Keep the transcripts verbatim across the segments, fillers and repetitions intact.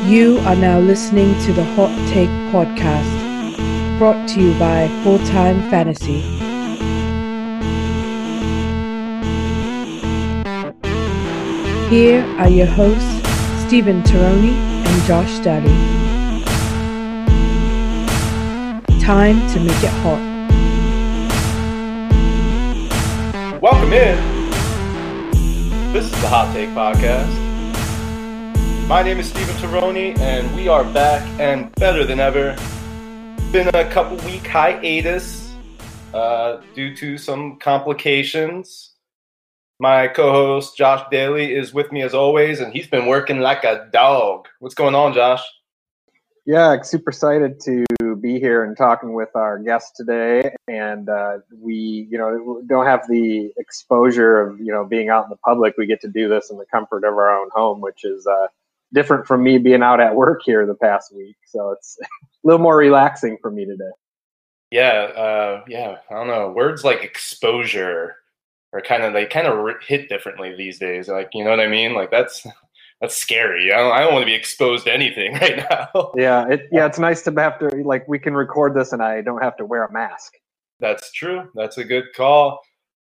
You are now listening to the Hot Take Podcast, brought to you by Full Time Fantasy. Here are your hosts, Stephen Taroni and Josh Daly. Time to make it hot. Welcome in. This is the Hot Take Podcast. My name is Stephen Taroni, and we are back and better than ever. Been a couple week hiatus uh, due to some complications. My co-host Josh Daly is with me as always, and he's been working like a dog. What's going on, Josh? Yeah, super excited to be here and talking with our guest today. And uh, we, you know, don't have the exposure of, you know, being out in the public. We get to do this in the comfort of our own home, which is uh, different from me being out at work here the past week. So it's a little more relaxing for me today. Yeah, uh, yeah. I don't know. Words like exposure are kind of, they kind of hit differently these days. Like, you know what I mean? Like that's that's scary. I don't, I don't want to be exposed to anything right now. Yeah, it, yeah. It's nice to have to, like, we can record this and I don't have to wear a mask. That's true. That's a good call.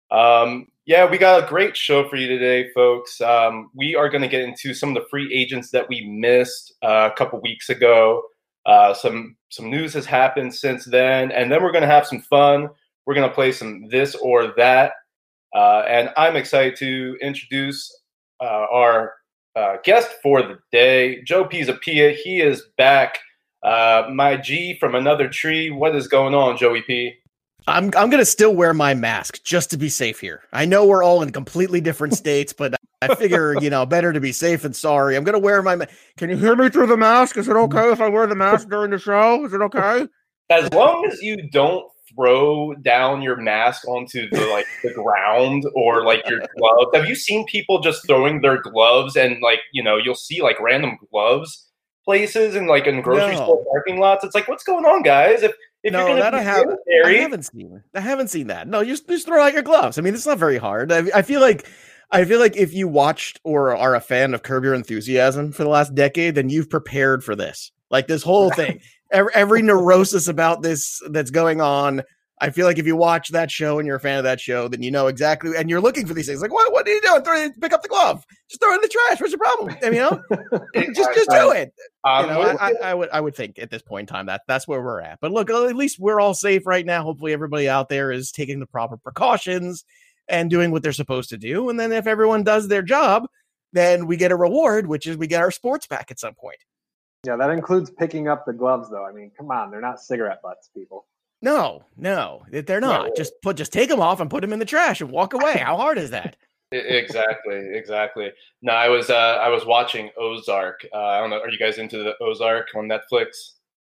Um, yeah, we got a great show for you today, folks. Um, we are going to get into some of the free agents that we missed uh, a couple weeks ago. Uh, some some news has happened since then, and then we're going to have some fun. We're going to play some this or that, uh, and I'm excited to introduce uh, our uh, guest for the day, Joe Pisapia. He is back. Uh, my G from another tree. What is going on, Joey P? I'm I'm gonna still wear my mask just to be safe here. I know we're all in completely different states, but I figure, you know, better to be safe than sorry. I'm gonna wear my. Ma- Can you hear me through the mask? Is it okay if I wear the mask during the show? Is it okay? As long as you don't throw down your mask onto the like the ground or like your gloves. Have you seen people just throwing their gloves and like, you know, you'll see like random gloves places and like in grocery No. store parking lots? It's like, what's going on, guys? If If no, you're that gonna I be haven't. I sanitary- haven't seen. I haven't seen that. No, you just, just throw out your gloves. I mean, it's not very hard. I, I feel like, I feel like if you watched or are a fan of Curb Your Enthusiasm for the last decade, then you've prepared for this. Like this whole thing, every, every neurosis about this that's going on. I feel like if you watch that show and you're a fan of that show, then you know exactly, and you're looking for these things. Like, what? What are you doing? Throw, pick up the glove. Just throw it in the trash. What's your problem? I mean, you know, just just do it. Um, You know, I, I, I would I would think at this point in time that that's where we're at. But look, at least we're all safe right now. Hopefully, everybody out there is taking the proper precautions and doing what they're supposed to do. And then if everyone does their job, then we get a reward, which is we get our sports back at some point. Yeah, that includes picking up the gloves, though. I mean, come on, they're not cigarette butts, people. No, no, they're not. Right. Just put just take them off and put them in the trash and walk away. How hard is that? Exactly, exactly. No, I was uh, I was watching Ozark. Uh, I don't know. Are you guys into the Ozark on Netflix?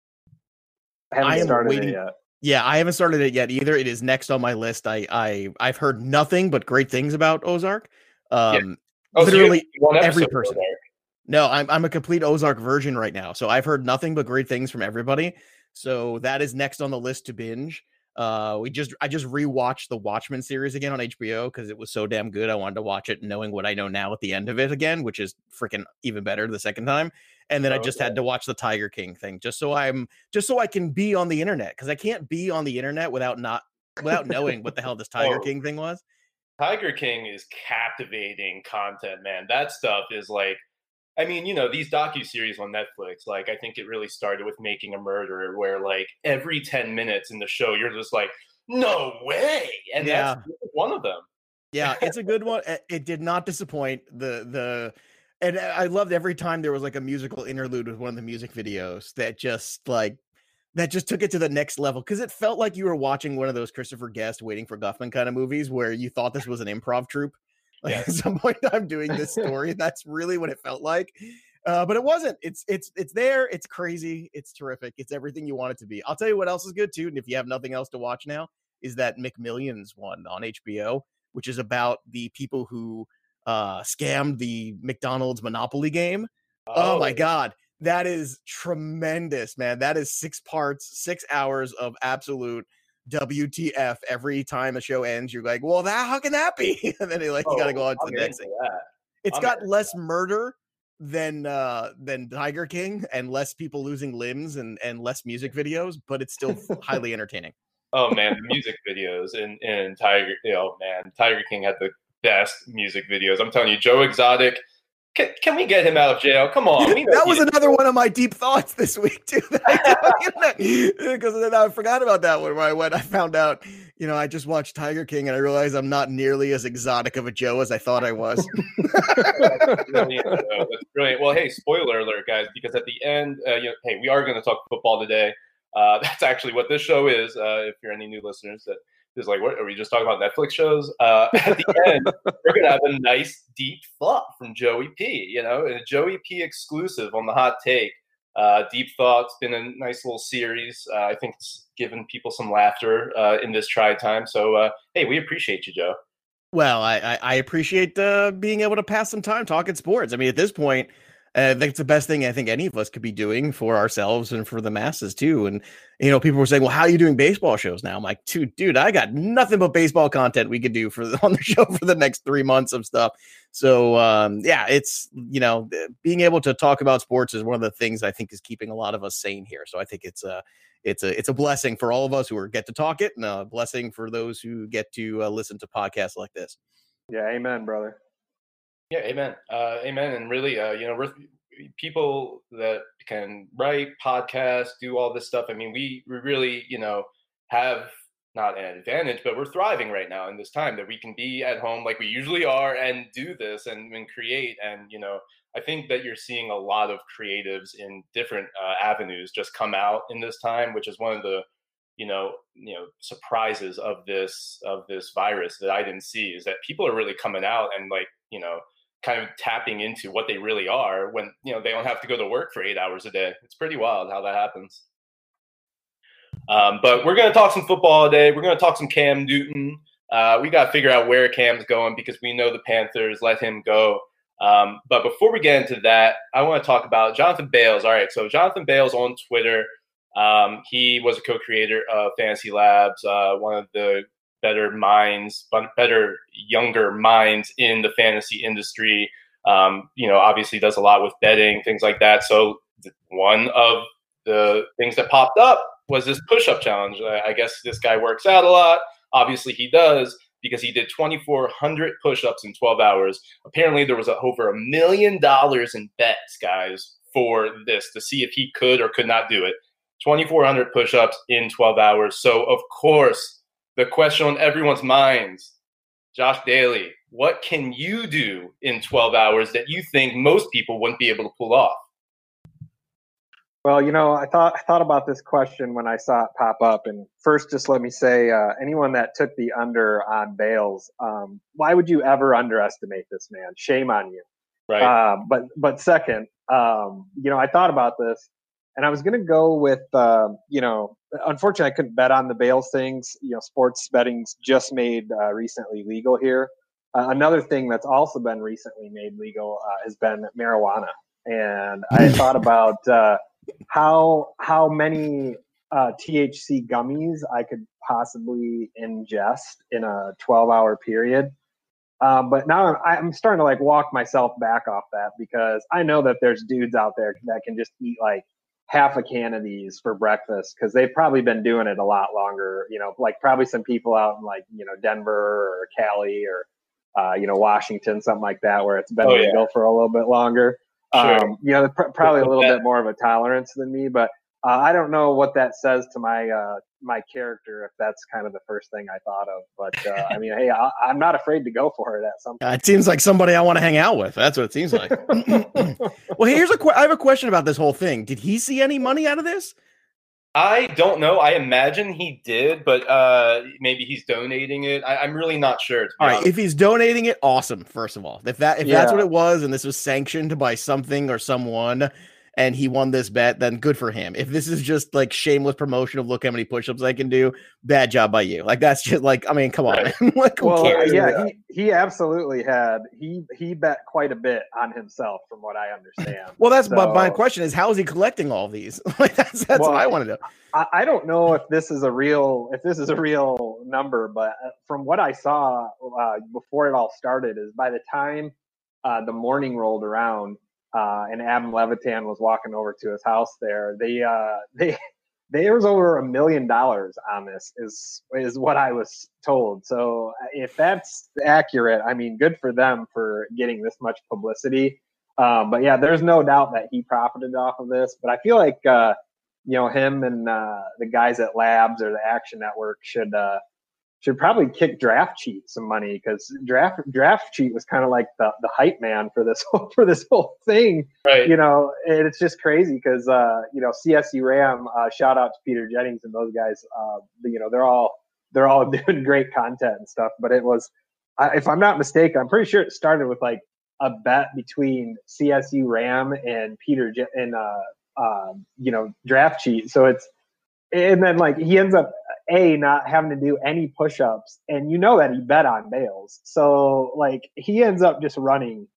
I haven't I am started waiting- it yet. Yeah, I haven't started it yet either. It is next on my list. I I I've heard nothing but great things about Ozark. Um, Oh, so you literally have one every episode of person. Ozark. No, I'm I'm a complete Ozark virgin right now. So I've heard nothing but great things from everybody. So that is next on the list to binge. Uh, we just I just rewatched the Watchmen series again on H B O because it was so damn good. I wanted to watch it knowing what I know now at the end of it again, which is freaking even better the second time. And then I just Okay. had to watch the Tiger King thing just so I'm just so I can be on the internet because I can't be on the internet without not without knowing what the hell this Tiger Oh. King thing was. Tiger King is captivating content, man. That stuff is like, I mean, you know, these docuseries on Netflix, like, I think it really started with Making a Murderer, where, like, every ten minutes in the show, you're just like, no way! And Yeah. that's one of them. Yeah, it's a good one. It, it did not disappoint. The the and I loved every time there was like a musical interlude with one of the music videos that just like that just took it to the next level because it felt like you were watching one of those Christopher Guest Waiting for Guffman kind of movies where you thought this was an improv troupe. Like Yeah. at some point I'm doing this story. That's really what it felt like. Uh, but it wasn't. It's it's it's there. It's crazy. It's terrific. It's everything you want it to be. I'll tell you what else is good too. And if you have nothing else to watch now, is that McMillions one on H B O, which is about the people who uh, scammed the McDonald's Monopoly game. Oh. my God. That is tremendous, man. That is six parts, six hours of absolute W T F every time a show ends. You're like, well, that how can that be? And then they like, you got to go on to I'm the next into thing. that. It's I'm got into less murder than uh, than Tiger King, and less people losing limbs and and less music videos, but it's still highly entertaining. Oh man, the music videos in in Tiger, you know, man, Tiger King had the best music videos. I'm telling you, Joe Exotic. Can, can we get him out of jail? Come on. We that was another one of my deep thoughts this week, too. Because then I forgot about that one where I went, I found out, you know, I just watched Tiger King and I realized I'm not nearly as exotic of a Joe as I thought I was. That's brilliant. Though. That's brilliant. Well, hey, spoiler alert, guys, because at the end, uh, you know, hey, we are going to talk football today. Uh, that's actually what this show is. Uh, if you're any new listeners that is like, what are we just talking about Netflix shows? Uh, at the end, we're going to have a nice deep thought from Joey P, you know, a Joey P exclusive on the Hot Take. Uh, deep Thought's been a nice little series. Uh, I think it's given people some laughter uh, in this try time. So, uh, hey, we appreciate you, Joe. Well, I, I, I appreciate uh, being able to pass some time talking sports. I mean, at this point, Uh, I think it's the best thing I think any of us could be doing for ourselves and for the masses too. And, you know, people were saying, well, how are you doing baseball shows now? I'm like, dude, dude, I got nothing but baseball content we could do for the, on the show for the next three months of stuff. So, um, yeah, it's, you know, being able to talk about sports is one of the things I think is keeping a lot of us sane here. So I think it's a, it's a, it's a blessing for all of us who are, get to talk it, and a blessing for those who get to uh, listen to podcasts like this. Yeah. Amen, brother. Yeah, amen. Uh, amen. And really, uh, you know, we're people that can write podcasts, do all this stuff. I mean, we, we really, you know, have not an advantage, but we're thriving right now in this time that we can be at home like we usually are and do this and, and create. And, you know, I think that you're seeing a lot of creatives in different uh, avenues just come out in this time, which is one of the, you know, you know, surprises of this, of this virus that I didn't see, is that people are really coming out and, like, you know, kind of tapping into what they really are when, you know, they don't have to go to work for eight hours a day. It's pretty wild how that happens. Um, but we're going to talk some football today. We're going to talk some Cam Newton. Uh, we got to figure out where Cam's going because we know the Panthers let him go. Um, but before we get into that, I want to talk about Jonathan Bales. All right. So Jonathan Bales on Twitter. Um, he was a co-creator of Fantasy Labs, uh, one of the better minds, better younger minds in the fantasy industry. Um, you know, obviously does a lot with betting, things like that. So one of the things that popped up was this push-up challenge. I guess this guy works out a lot. Obviously he does, because he did twenty-four hundred push-ups in twelve hours. Apparently there was a, over a million dollars in bets, guys, for this to see if he could or could not do it. twenty-four hundred push-ups in twelve hours. So of course, the question on everyone's minds, Josh Daly, what can you do in twelve hours that you think most people wouldn't be able to pull off? Well, you know, I thought I thought about this question when I saw it pop up. And first, just let me say, uh, anyone that took the under on Bales, um, why would you ever underestimate this man? Shame on you. Right. Uh, but but second, um, you know, I thought about this. And I was going to go with, uh, you know, unfortunately, I couldn't bet on the Bales things. You know, sports betting's just made uh, recently legal here. Uh, another thing that's also been recently made legal uh, has been marijuana. And I thought about uh, how how many uh, T H C gummies I could possibly ingest in a twelve-hour period. Um, but now I'm, I'm starting to like walk myself back off that, because I know that there's dudes out there that can just eat like half a can of these for breakfast, because they've probably been doing it a lot longer, you know, like probably some people out in like, you know, Denver or Cali or, uh, you know, Washington, something like that, where it's been Oh, legal yeah. for a little bit longer. Sure. Um, you know, pr- probably a little bit more of a tolerance than me, but uh, I don't know what that says to my, uh, my character, if that's kind of the first thing I thought of. But uh, I mean, hey, I, I'm not afraid to go for it at some point. Uh, it seems like somebody I want to hang out with. That's what it seems like. Well, here's a qu- I have a question about this whole thing. Did he see any money out of this? I don't know. I imagine he did, but uh, maybe he's donating it. I, I'm really not sure. All right, if he's donating it, awesome. First of all, if that if Yeah. that's what it was, and this was sanctioned by something or someone, and he won this bet, then good for him. If this is just like shameless promotion of look how many push-ups I can do, bad job by you. Like that's just like, I mean, come on, Right. man. Like, who Well, cares? yeah, he, he absolutely had. He he bet quite a bit on himself, from what I understand. Well, that's So- but my question is, how is he collecting all these? Like that's that's Well, what I want to know. I, I don't know if this is a real if this is a real number, but from what I saw uh, before it all started, is by the time uh, the morning rolled around, uh, and Adam Levitan was walking over to his house there. They uh, they there was over a million dollars on this, is is what I was told. So if that's accurate, I mean, good for them for getting this much publicity. Um, but yeah, there's no doubt that he profited off of this. But I feel like uh, you know, him and uh, the guys at Labs or the Action Network should uh, should probably kick Draft Cheat some money, because Draft Draft Cheat was kind of like the, the hype man for this whole, for this whole thing, right? You know, and it's just crazy because uh, you know, C S U Ram, uh, shout out to Peter Jennings and those guys. Uh, you know, they're all they're all doing great content and stuff. But it was, uh, if I'm not mistaken, I'm pretty sure it started with like a bet between C S U Ram and Peter Je- and uh, uh, you know, Draft Cheat. So it's, and then like he ends up a not having to do any push-ups, and you know that he bet on Bales, so like he ends up just running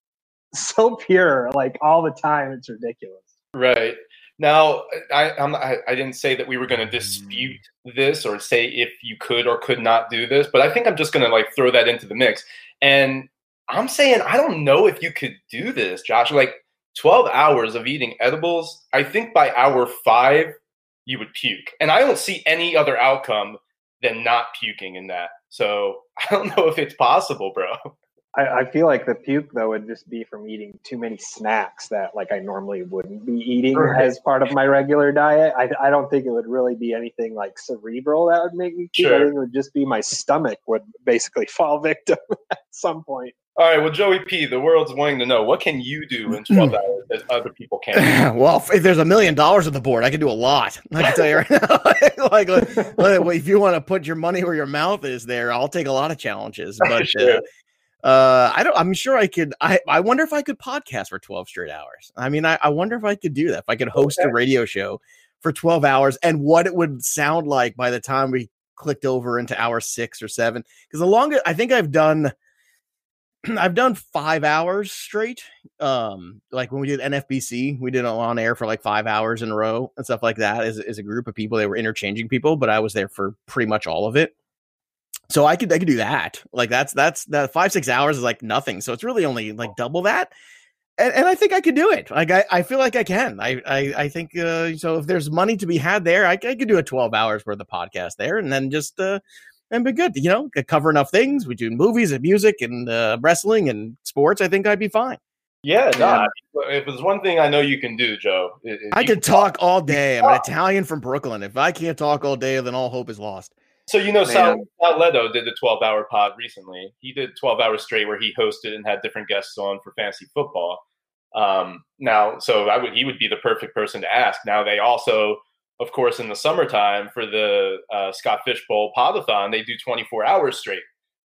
so pure like all the time. It's ridiculous. Right. Now, I I'm, I, I didn't say that we were going to dispute this or say if you could or could not do this, but I think I'm just going to like throw that into the mix. And I'm saying I don't know if you could do this, Josh. Like twelve hours of eating edibles, I think by hour five you would puke. And I don't see any other outcome than not puking in that. So I don't know if it's possible, bro. I, I feel like the puke, though, would just be from eating too many snacks that like I normally wouldn't be eating right. as part of my regular diet. I, I don't think it would really be anything like cerebral that would make me puke. Sure. I think it would just be my stomach would basically fall victim at some point. All right, well, Joey P., the world's wanting to know, what can you do in twelve hours that other people can't? Well, if there's a million dollars on the board, I can do a lot. I can tell you right now. like, like, if you want to put your money where your mouth is there, I'll take a lot of challenges. But sure. uh, uh, I don't. I'm sure I could. I, I wonder if I could podcast for twelve straight hours. I mean, I, I wonder if I could do that. If I could host okay. a radio show for twelve hours, and what it would sound like by the time we clicked over into hour six or seven. Because the longest, I think I've done. I've done five hours straight. Um, like when we did N F B C, we did it on air for like five hours in a row and stuff like that as, as a group of people. They were interchanging people, but I was there for pretty much all of it. So I could, I could do that. Like that's, that's that five, six hours is like nothing. So it's really only like double that. And, and I think I could do it. Like, I, I feel like I can, I, I, I think, uh, so if there's money to be had there, I, I could do a twelve hours worth of podcast there and then just, uh, and be good, you know, could cover enough things. We do movies and music and uh, wrestling and sports. I think I'd be fine. Yeah, no, if there's one thing I know you can do, Joe. It, it, I could talk all day. I'm an Italian from Brooklyn. If I can't talk all day, then all hope is lost. So, you know, Sal, Sal Leto did the twelve-hour pod recently. He did twelve hours straight where he hosted and had different guests on for fantasy football. Um, now, so I would he would be the perfect person to ask. Now, they also... Of course, in the summertime for the uh, Scott Fishbowl Podathon, they do twenty-four hours straight.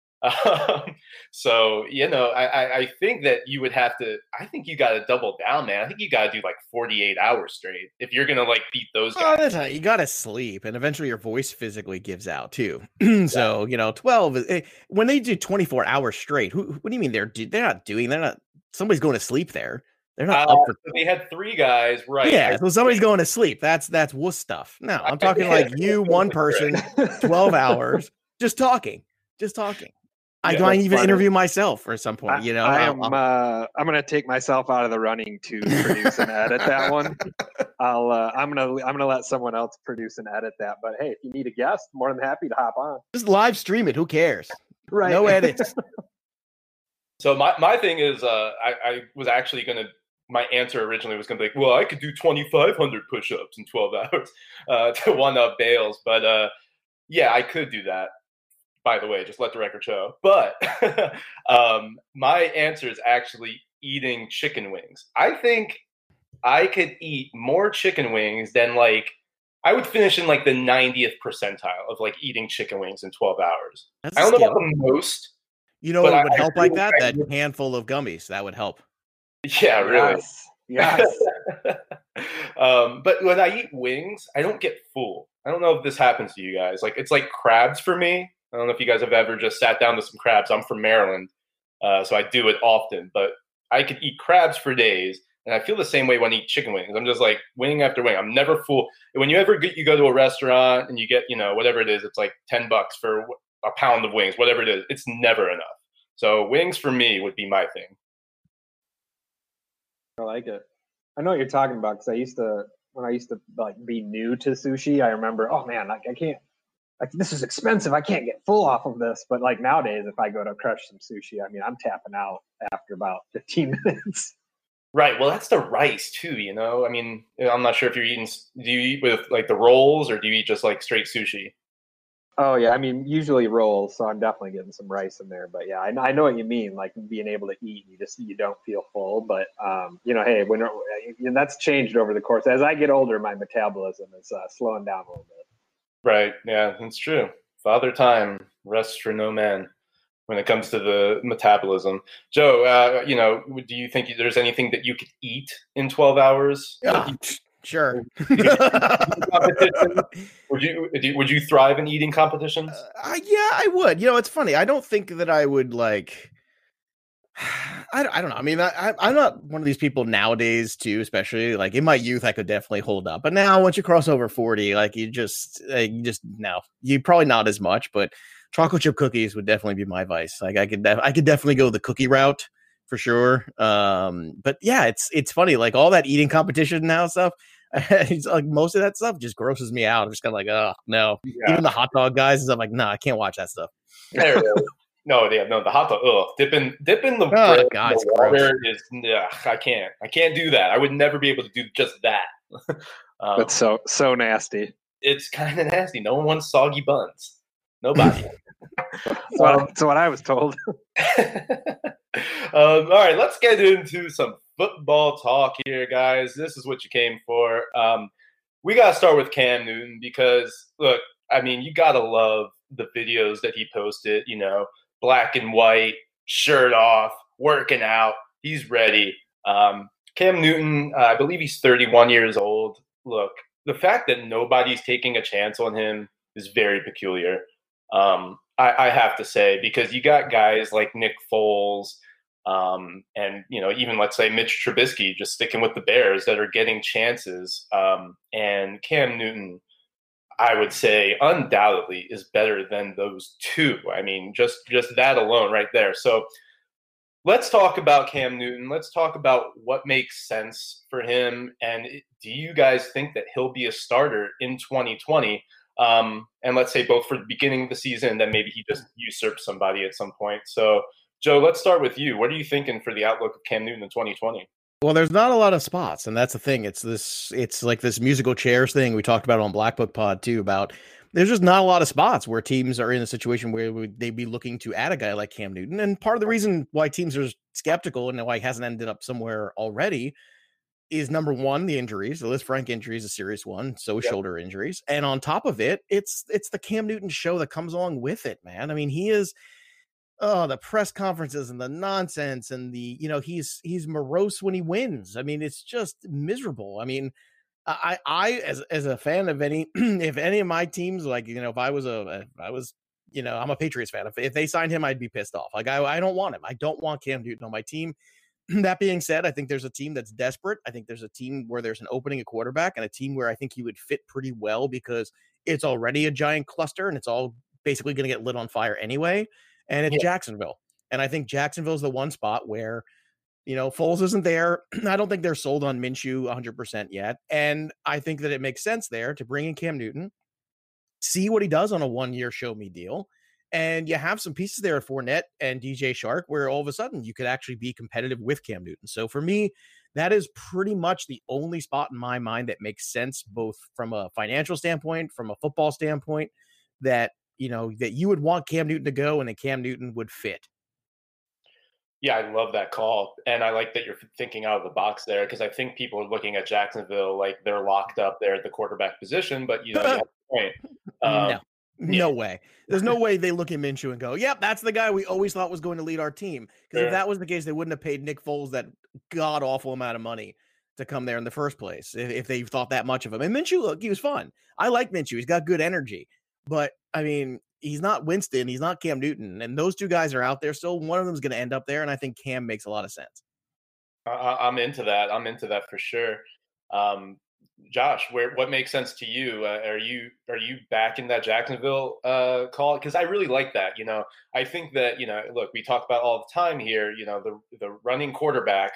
Um, so, you know, I, I, I think that you would have to – I think you got to double down, man. I think you got to do like forty-eight hours straight if you're going to, like, beat those guys. Oh, you got to sleep, and eventually your voice physically gives out too. So, you know, twelve – when they do twenty-four hours straight, who, what do you mean they're they're not doing – they're not – somebody's going to sleep there. They're not uh, up for. They had three guys, right? Yeah, so somebody's going to sleep. That's that's wuss stuff. No, I'm talking like you, one person, twelve hours, just talking, just talking. I Yeah, might even funny. interview myself at some point. I, You know, I I'll- am. I'll- Uh, I'm gonna take myself out of the running to produce and edit that one. I'll. Uh, I'm gonna. I'm gonna let someone else produce and edit that. But hey, if you need a guest, more than happy to hop on. just live stream it. Who cares? Right. No edits. So my, my thing is uh, I, I was actually going to – my answer originally was going to be like, well, I could do twenty-five hundred push-ups in twelve hours uh, to one-up Bales. But, uh, yeah, I could do that, by the way, just let the record show. But um, my answer is actually eating chicken wings. I think I could eat more chicken wings than, like, I would finish in, like, the ninetieth percentile of, like, eating chicken wings in twelve hours. That's I a don't know skill. about the most. You know But what would I- help I like feel that? like- That handful of gummies. That would help. Yeah, really. Yes. Yes. um, but when I eat wings, I don't get full. I don't know if this happens to you guys. Like, it's like crabs for me. I don't know if you guys have ever just sat down to some crabs. I'm from Maryland, uh, so I do it often. But I could eat crabs for days, and I feel the same way when I eat chicken wings. I'm just like wing after wing. I'm never full. When you ever get, you go to a restaurant and you get, you know, whatever it is, it's like ten bucks for a pound of wings, whatever it is. It's never enough. So wings for me would be my thing. I like it. I know what you're talking about because I used to when I used to like be new to sushi. I remember, oh man, like I can't. Like this is expensive. I can't get full off of this. But like nowadays, if I go to crush some sushi, I mean, I'm tapping out after about fifteen minutes. Right. Well, that's the rice too. You know, I mean, I'm not sure if you're eating. Do you eat with like the rolls, or do you eat just like straight sushi? Oh yeah, I mean usually rolls, so I'm definitely getting some rice in there. But yeah, I, I know what you mean. Like being able to eat, you just you don't feel full. But um, you know, hey, when and that's changed over the course. As I get older, my metabolism is uh, slowing down a little bit. Right. Yeah, that's true. Father time rests for no man when it comes to the metabolism. Joe, uh, you know, do you think there's anything that you could eat in twelve hours? Yeah. Sure. would you would you thrive in eating competitions? Uh, yeah, I would. You know, it's funny. I don't think that I would like. I, I don't know. I mean, I, I'm not one of these people nowadays, too. Especially like in my youth, I could definitely hold up. But now, once you cross over forty, like you just, uh, you just no, you probably not as much. But chocolate chip cookies would definitely be my vice. Like I could, def- I could definitely go the cookie route for sure. Um, but yeah, it's it's funny. Like all that eating competition now stuff. It's like most of that stuff just grosses me out. I'm just kind of like, oh no. Yeah. Even the hot dog guys and stuff, like, no, nah, I can't watch that stuff. no, yeah, no, the hot dog. Ugh, dipping, dipping the, oh, bread God, in the water is. Ugh, I can't. I can't do that. I would never be able to do just that. um, That's so so nasty. It's kind of nasty. No one wants soggy buns. Nobody. so, um, that's what I was told. um, all right, let's get into some football talk here, guys. This is what you came for. Um, we got to start with Cam Newton because, look, I mean, you got to love the videos that he posted, you know, black and white, shirt off, working out. He's ready. Um, Cam Newton, uh, I believe he's thirty-one years old. Look, the fact that nobody's taking a chance on him is very peculiar. Um, I, I have to say, because you got guys like Nick Foles, Um, and, you know, even let's say Mitch Trubisky just sticking with the Bears that are getting chances. Um, and Cam Newton, I would say undoubtedly is better than those two. I mean, just, just that alone right there. So let's talk about Cam Newton. Let's talk about what makes sense for him. And do you guys think that he'll be a starter in twenty twenty? Um, and let's say both for the beginning of the season, then maybe he just usurps somebody at some point. So Joe, let's start with you. What are you thinking for the outlook of Cam Newton in twenty twenty? Well, there's not a lot of spots, and that's the thing. It's this, it's like this musical chairs thing we talked about on Black Book Pod too. About there's just not a lot of spots where teams are in a situation where they'd be looking to add a guy like Cam Newton. And part of the reason why teams are skeptical and why he hasn't ended up somewhere already is number one, the injuries. The Liz Frank injury is a serious one. So is yep. shoulder injuries, and on top of it, it's it's the Cam Newton show that comes along with it, man. I mean, he is. Oh, the press conferences and the nonsense and the, you know, he's, he's morose when he wins. I mean, it's just miserable. I mean, I, I, as, as a fan of any, if any of my teams, like, you know, if I was a, if I was, you know, I'm a Patriots fan. If, if they signed him, I'd be pissed off. Like, I, I don't want him. I don't want Cam Newton on my team. That being said, I think there's a team that's desperate. I think there's a team where there's an opening at quarterback and a team where I think he would fit pretty well because it's already a giant cluster and it's all basically going to get lit on fire anyway. And it's yeah. Jacksonville. And I think Jacksonville is the one spot where, you know, Foles isn't there. I don't think they're sold on Minshew one hundred percent yet. And I think that it makes sense there to bring in Cam Newton, see what he does on a one-year show-me deal. And you have some pieces there at Fournette and D J Shark where all of a sudden you could actually be competitive with Cam Newton. So for me, that is pretty much the only spot in my mind that makes sense, both from a financial standpoint, from a football standpoint, that you know, that you would want Cam Newton to go and that Cam Newton would fit. Yeah, I love that call. And I like that you're thinking out of the box there because I think people are looking at Jacksonville like they're locked up there at the quarterback position, but, you know, you have a point. Um, no, no yeah. way. There's no way they look at Minshew and go, yep, that's the guy we always thought was going to lead our team. Because sure. if that was the case, they wouldn't have paid Nick Foles that god-awful amount of money to come there in the first place if, if they thought that much of him. And Minshew, look, he was fun. I like Minshew. He's got good energy. But, I mean, he's not Winston. He's not Cam Newton. And those two guys are out there still. One of them is going to end up there, and I think Cam makes a lot of sense. I, I'm into that. I'm into that for sure. Um, Josh, where what makes sense to you? Uh, are you are you back in that Jacksonville uh, call? Because I really like that. You know, I think that, you know, look, we talk about all the time here, you know, the the running quarterback.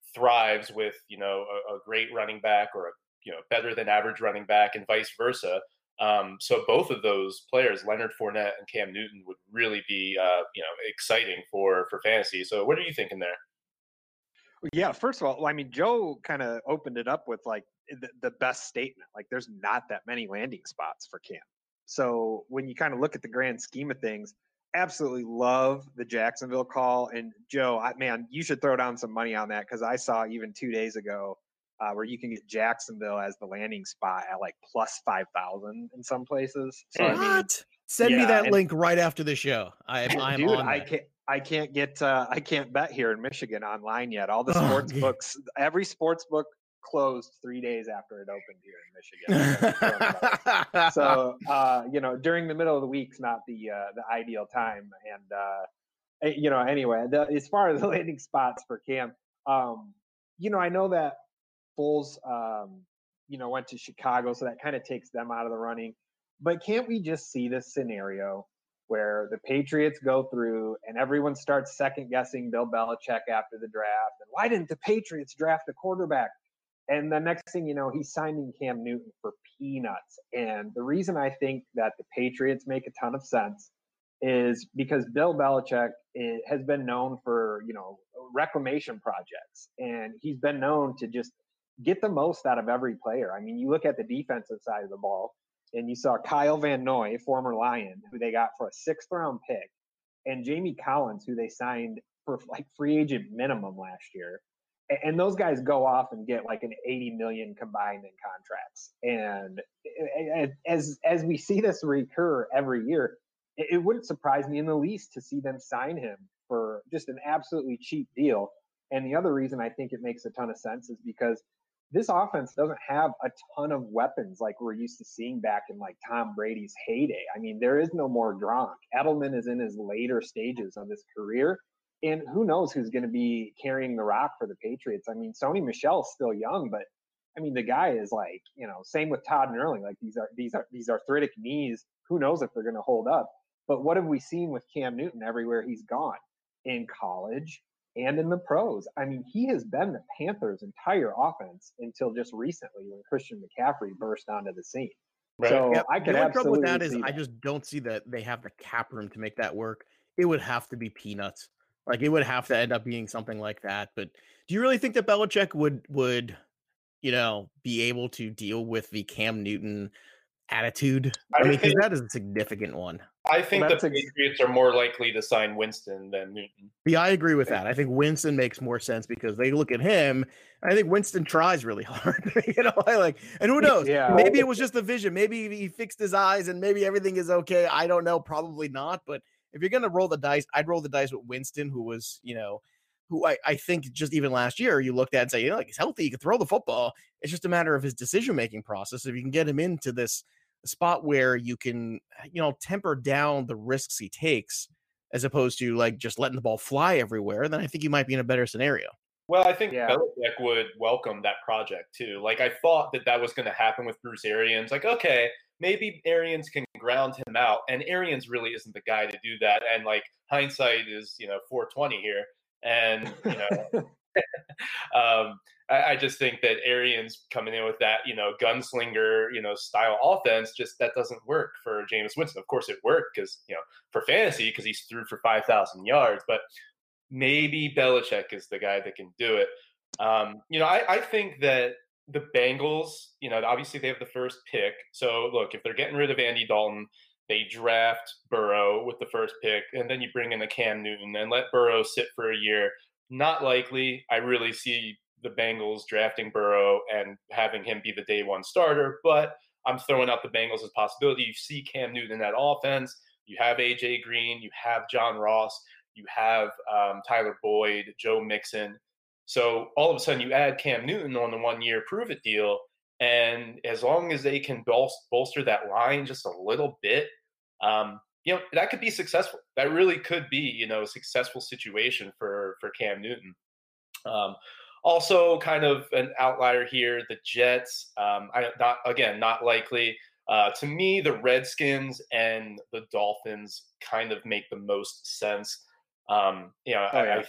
thrives with, you know, a, a great running back or a, you know, better than average running back and vice versa. Um, so both of those players, Leonard Fournette and Cam Newton, would really be, uh, you know, exciting for, for fantasy. So what are you thinking there? Yeah, first of all, I mean, Joe kind of opened it up with like the, the best statement. Like, there's not that many landing spots for Cam. So when you kind of look at the grand scheme of things, absolutely love the Jacksonville call. And Joe, I, man, you should throw down some money on that, because I saw even two days ago uh, where you can get Jacksonville as the landing spot at like plus five thousand in some places. So, what? I mean, Send yeah, me that and, link right after the show. I, I'm dude, on I that. can't. I can't get uh, I can't bet here in Michigan online yet. All the sports oh, books, every sports book closed three days after it opened here in Michigan. so uh, you know, during the middle of the week's not the uh, the ideal time. And uh, you know, anyway, the, as far as the landing spots for Cam, um, you know, I know that Foles, um, you know, went to Chicago, so that kind of takes them out of the running. But can't we just see this scenario where the Patriots go through and everyone starts second guessing Bill Belichick after the draft? And why didn't the Patriots draft a quarterback? And the next thing you know, he's signing Cam Newton for peanuts. And the reason I think that the Patriots make a ton of sense is because Bill Belichick has been known for, you know, reclamation projects. And he's been known to just get the most out of every player. I mean, you look at the defensive side of the ball, and you saw Kyle Van Noy, former Lion, who they got for a sixth round pick, and Jamie Collins, who they signed for like free agent minimum last year. And those guys go off and get like an eighty million combined in contracts. And as as we see this recur every year, it wouldn't surprise me in the least to see them sign him for just an absolutely cheap deal. And the other reason I think it makes a ton of sense is because this offense doesn't have a ton of weapons like we're used to seeing back in like Tom Brady's heyday. I mean, there is no more Gronk. Edelman is in his later stages of his career. And who knows who's going to be carrying the rock for the Patriots. I mean, Sony Michel's still young, but I mean, the guy is like, you know, same with Todd Gurley. Like these are these are these arthritic knees. Who knows if they're going to hold up? But what have we seen with Cam Newton everywhere he's gone? In college and in the pros. I mean, he has been the Panthers' entire offense until just recently when Christian McCaffrey burst onto the scene. Right. So Yep. I could the only trouble with absolutely that is see I that. just don't see that they have the cap room to make that work. It would have to be peanuts. Like it would have to end up being something like that. But do you really think that Belichick would would, you know, be able to deal with the Cam Newton attitude? I, I mean, because think- that is a significant one. I think Well, the that's ex- Patriots are more likely to sign Winston than Newton. Yeah, I agree with that. I think Winston makes more sense because they look at him. I think Winston tries really hard. you know, I like, and who knows? Yeah. Maybe it was just the vision. Maybe he fixed his eyes, and maybe everything is okay. I don't know. Probably not. But if you're gonna roll the dice, I'd roll the dice with Winston, who was, you know, who I, I think just even last year you looked at and say, you know, like he's healthy, he can throw the football. It's just a matter of his decision making process. If you can get him into this spot where you can, you know, temper down the risks he takes, as opposed to like just letting the ball fly everywhere, then I think you might be in a better scenario. Well, I think Yeah. Belichick would welcome that project too. Like I thought that that was going to happen with Bruce Arians. Like, okay, maybe Arians can ground him out, and Arians really isn't the guy to do that. And like hindsight is, you know, four twenty here, and you know, um, I, I just think that Arians coming in with that, you know, gunslinger, you know, style offense, just that doesn't work for Jameis Winston. Of course, it worked because you know for fantasy because he's threw for five thousand yards, but maybe Belichick is the guy that can do it. Um, you know, I, I think that the Bengals, you know, obviously they have the first pick. So look, if they're getting rid of Andy Dalton, they draft Burrow with the first pick, and then you bring in a Cam Newton and let Burrow sit for a year. Not likely. I really see the Bengals drafting Burrow and having him be the day one starter, but I'm throwing out the Bengals as a possibility. You see Cam Newton in that offense. You have A J Green. You have John Ross. You have um, Tyler Boyd, Joe Mixon. So all of a sudden you add Cam Newton on the one-year prove-it deal, and as long as they can bol- bolster that line just a little bit, um, you know, that could be successful. That really could be, you know, a successful situation for, for Cam Newton. Um, also kind of an outlier here, the Jets. Um, I not again, not likely. Uh, to me, the Redskins and the Dolphins kind of make the most sense. Um, you know, Oh, I, yeah. I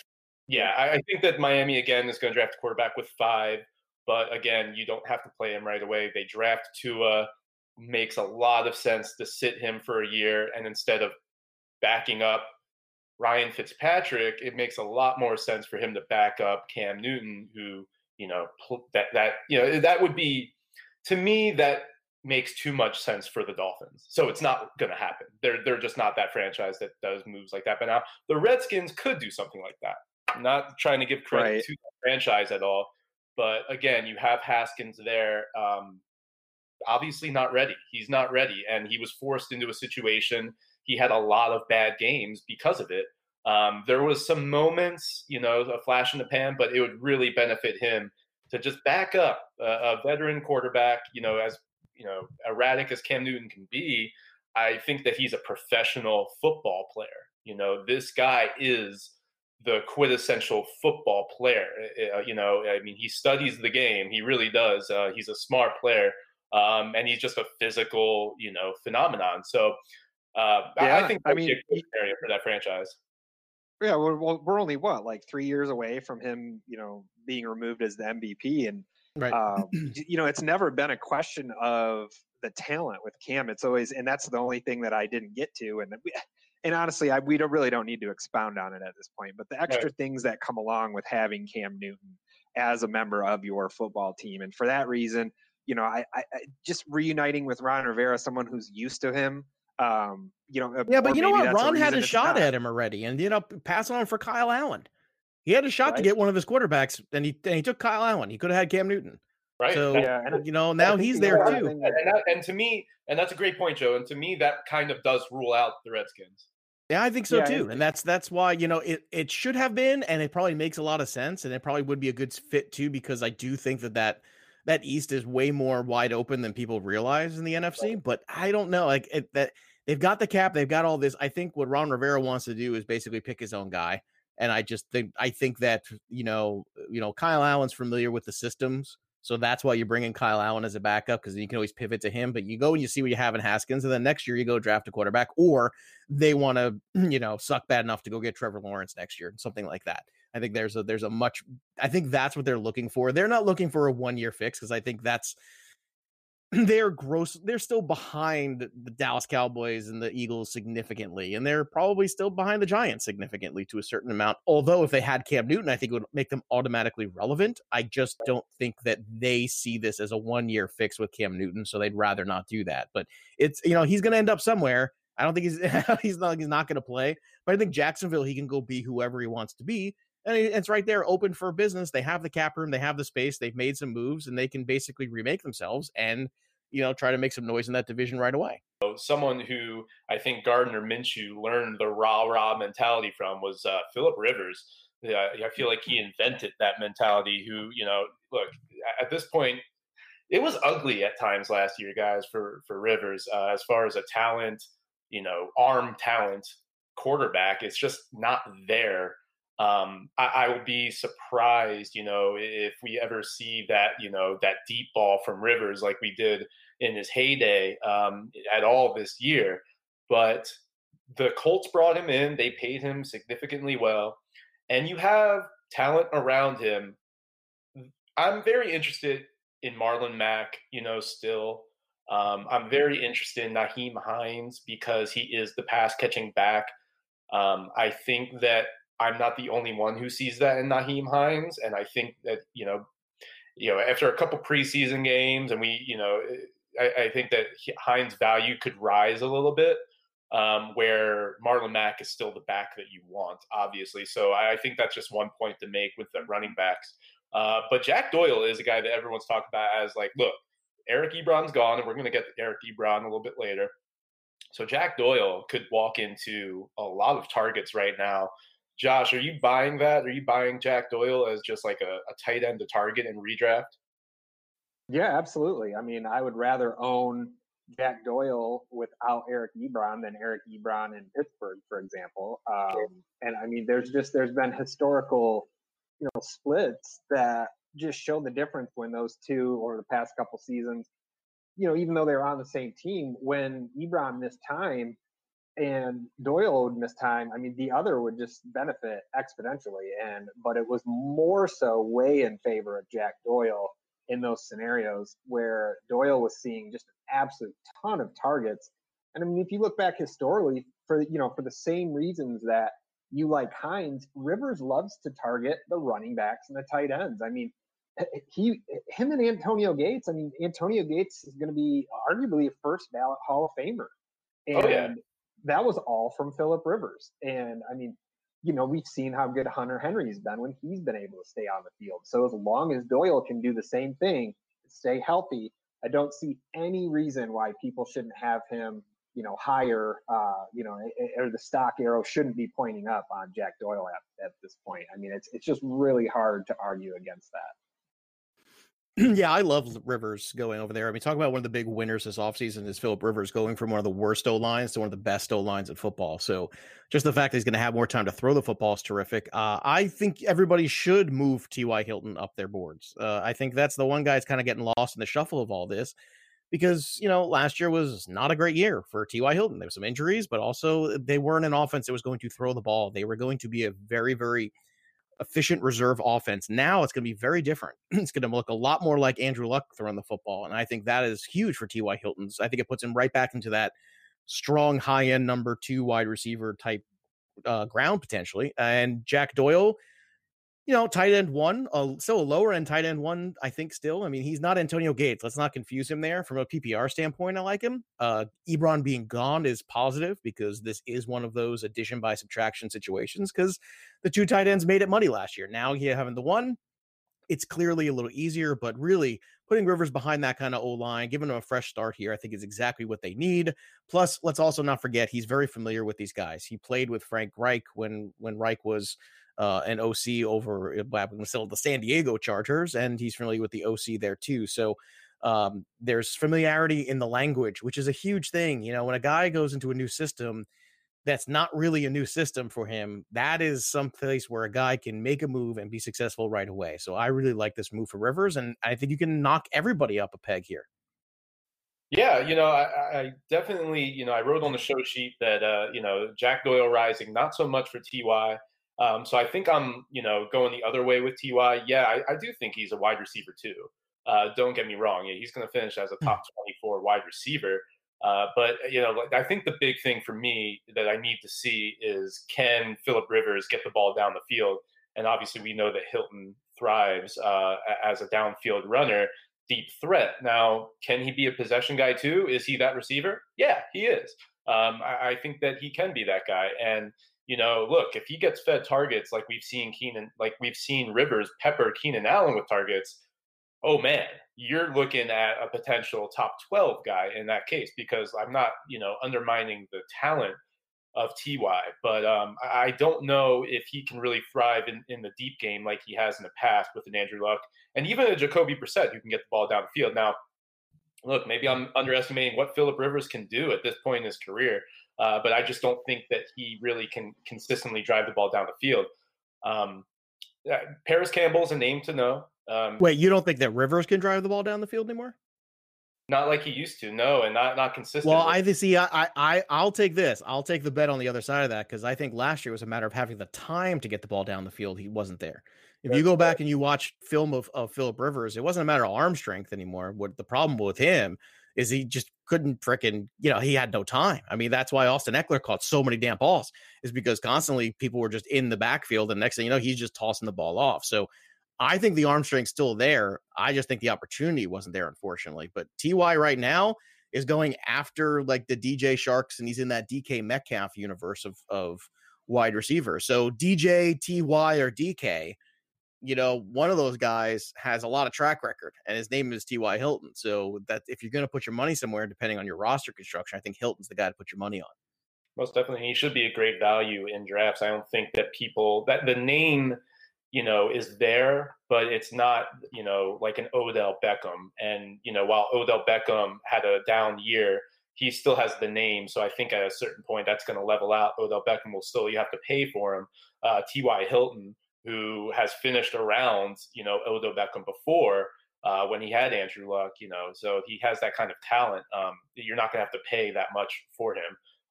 Yeah, I, I think that Miami, again, is going to draft a quarterback with five. But, again, you don't have to play him right away. They draft Tua. Makes a lot of sense to sit him for a year. And instead of backing up Ryan Fitzpatrick, it makes a lot more sense for him to back up Cam Newton, who, you know, that, that you know, that would be, to me, that makes too much sense for the Dolphins. So it's not going to happen. They're, they're just not that franchise that does moves like that. But now the Redskins could do something like that. I'm not trying to give credit Right. to the franchise at all. But again, you have Haskins there. Um, obviously not ready. He's not ready. And he was forced into a situation. He had a lot of bad games because of it. Um, there was some moments, you know, a flash in the pan, but it would really benefit him to just back up a, a veteran quarterback, you know, as, you know, erratic as Cam Newton can be. I think that he's a professional football player. You know, this guy is the quintessential football player. Uh, you know, I mean, he studies the game. He really does. Uh, he's a smart player. Um, and he's just a physical, you know, phenomenon. So uh, yeah, I think I mean, a good area for that franchise. Yeah, we're, we're only what, like three years away from him, you know, being removed as the M V P. And, Right. um, you know, it's never been a question of the talent with Cam. It's always, and that's the only thing that I didn't get to. And, we, and honestly, I, we don't really don't need to expound on it at this point, but the extra Right. things that come along with having Cam Newton as a member of your football team. And for that reason, you know, I, I, I just reuniting with Ron Rivera, someone who's used to him. Um, you know, Yeah, but you know what? Ron a had a shot not. at him already and ended up passing on for Kyle Allen. He had a shot Right. to get one of his quarterbacks, and he and he took Kyle Allen. He could have had Cam Newton. Right. So, yeah, and you know, now he's there too. And, that, and to me, and that's a great point, Joe. And to me, that kind of does rule out the Redskins. Yeah, I think so yeah, too. it, And that's that's why, you know, it, it should have been, and it probably makes a lot of sense, and it probably would be a good fit too, because I do think that that, that East is way more wide open than people realize in the N F C. Right. But I don't know, like it, that they've got the cap, they've got all this. I think what Ron Rivera wants to do is basically pick his own guy. And I just think, I think that, you know, you know, Kyle Allen's familiar with the systems. So that's why you bring in Kyle Allen as a backup, because you can always pivot to him. But you go and you see what you have in Haskins, and then next year you go draft a quarterback, or they want to, you know, suck bad enough to go get Trevor Lawrence next year, something like that. I think there's a there's a much. I think that's what they're looking for. They're not looking for a one year fix, because I think that's they're gross. They're still behind the Dallas Cowboys and the Eagles significantly, and they're probably still behind the Giants significantly to a certain amount. Although if they had Cam Newton, I think it would make them automatically relevant. I just don't think that they see this as a one-year fix with Cam Newton, so they'd rather not do that. But it's, you know, he's going to end up somewhere. I don't think he's he's not he's not going to play, but I think Jacksonville, he can go be whoever he wants to be. And it's right there open for business. They have the cap room. They have the space. They've made some moves, and they can basically remake themselves and, you know, try to make some noise in that division right away. Someone who I think Gardner Minshew learned the rah-rah mentality from was uh, Phillip Rivers. Yeah, I feel like he invented that mentality. Who, you know, look, at this point, it was ugly at times last year, guys, for, for Rivers. Uh, as far as a talent, you know, arm talent quarterback, it's just not there. Um, I, I would be surprised, you know, if we ever see that, you know, that deep ball from Rivers like we did in his heyday um, at all this year. But the Colts brought him in. They paid him significantly well. And you have talent around him. I'm very interested in Marlon Mack, you know, still. Um, I'm very interested in Nyheim Hines because he is the pass-catching back. Um, I think that I'm not the only one who sees that in Nyheim Hines. And I think that, you know, you know, after a couple preseason games and we, you know, I, I think that Hines' value could rise a little bit um, where Marlon Mack is still the back that you want, obviously. So I think that's just one point to make with the running backs. Uh, but Jack Doyle is a guy that everyone's talked about as like, look, Eric Ebron's gone, and we're going to get Eric Ebron a little bit later. So Jack Doyle could walk into a lot of targets right now. Josh, are you buying that? Are you buying Jack Doyle as just like a, a tight end to target and redraft? Yeah, absolutely. I mean, I would rather own Jack Doyle without Eric Ebron than Eric Ebron in Pittsburgh, for example. Um, and I mean, there's just there's been historical, you know, splits that just show the difference when those two over the past couple seasons, you know, even though they were on the same team, when Ebron missed time and Doyle would miss time, I mean, the other would just benefit exponentially. And but it was more so way in favor of Jack Doyle in those scenarios where Doyle was seeing just an absolute ton of targets. And I mean, if you look back historically, for you know, for the same reasons that you like Hines, Rivers loves to target the running backs and the tight ends. I mean, he, him and Antonio Gates. I mean, Antonio Gates is going to be arguably a first ballot Hall of Famer, and oh, yeah. that was all from Phillip Rivers. And I mean, you know, we've seen how good Hunter Henry's been when he's been able to stay on the field. So as long as Doyle can do the same thing, stay healthy, I don't see any reason why people shouldn't have him, you know, higher, uh, you know, or the stock arrow shouldn't be pointing up on Jack Doyle at, at this point. I mean, it's it's just really hard to argue against that. Yeah, I love Rivers going over there. I mean, talk about one of the big winners this offseason is Phillip Rivers going from one of the worst O-lines to one of the best O-lines in football. So just the fact that he's going to have more time to throw the football is terrific. Uh, I think everybody should move T Y. Hilton up their boards. Uh, I think that's the one guy that's kind of getting lost in the shuffle of all this because, you know, last year was not a great year for T Y. Hilton. There were some injuries, but also they weren't an offense that was going to throw the ball. They were going to be a very, very efficient reserve offense. Now it's going to be very different. It's going to look a lot more like Andrew Luck throwing the football. And I think that is huge for T Y. Hilton's. I think it puts him right back into that strong high-end number two wide receiver type uh, ground potentially. And Jack Doyle, you know, tight end one, uh, still a lower end tight end one, I think still. I mean, he's not Antonio Gates. Let's not confuse him there. From a P P R standpoint, I like him. Uh, Ebron being gone is positive because this is one of those addition by subtraction situations because the two tight ends made it money last year. Now you having the one, it's clearly a little easier, but really putting Rivers behind that kind of O-line, giving him a fresh start here, I think is exactly what they need. Plus, let's also not forget, he's very familiar with these guys. He played with Frank Reich when, when Reich was Uh, an O C over still the San Diego Chargers, and he's familiar with the O C there too. So um, there's familiarity in the language, which is a huge thing. You know, when a guy goes into a new system, that's not really a new system for him. That is some place where a guy can make a move and be successful right away. So I really like this move for Rivers, and I think you can knock everybody up a peg here. Yeah, you know, I, I definitely, you know, I wrote on the show sheet that, uh, you know, Jack Doyle rising, not so much for T Y. Um, so I think I'm, you know, going the other way with T Y. Yeah, I, I do think he's a wide receiver too. Uh, don't get me wrong. Yeah, he's going to finish as a top twenty-four wide receiver. Uh, but, you know, I think the big thing for me that I need to see is can Phillip Rivers get the ball down the field? And obviously we know that Hilton thrives uh, as a downfield runner, deep threat. Now, can he be a possession guy too? Is he that receiver? Yeah, he is. Um, I, I think that he can be that guy. And, you know, look, if he gets fed targets like we've seen Keenan, like we've seen Rivers pepper Keenan Allen with targets, oh man, you're looking at a potential top twelve guy in that case, because I'm not, you know, undermining the talent of T Y, but um, I don't know if he can really thrive in, in the deep game like he has in the past with an Andrew Luck and even a Jacoby Brissett who can get the ball down the field. Now, look, maybe I'm underestimating what Phillip Rivers can do at this point in his career, uh, but I just don't think that he really can consistently drive the ball down the field. Um, uh, Paris Campbell's a name to know. Um, Wait, you don't think that Rivers can drive the ball down the field anymore? Not like he used to, no, and not not consistent. Well, I see. I I I'll take this. I'll take the bet on the other side of that because I think last year was a matter of having the time to get the ball down the field. He wasn't there. If That's you go back right. and you watch film of, of Phillip Rivers, it wasn't a matter of arm strength anymore. What the problem with him is he just couldn't frickin', you know, he had no time. I mean, that's why Austin Eckler caught so many damn balls, is because constantly people were just in the backfield, and next thing you know, he's just tossing the ball off. So I think the arm strength's still there. I just think the opportunity wasn't there, unfortunately. But T Y right now is going after like the D J Sharks, and he's in that D K Metcalf universe of of wide receiver. So D J, T Y, or D K, you know, one of those guys has a lot of track record, and his name is T Y. Hilton. So that if you're going to put your money somewhere, depending on your roster construction, I think Hilton's the guy to put your money on. Most definitely. He should be a great value in drafts. I don't think that people that the name, you know, is there, but it's not, you know, like an Odell Beckham. And, you know, while Odell Beckham had a down year, he still has the name. So I think at a certain point that's going to level out. Odell Beckham will still, you have to pay for him. Uh, T Y. Hilton, who has finished around, you know, Odell Beckham before uh, when he had Andrew Luck, you know, so he has that kind of talent. Um, you're not going to have to pay that much for him.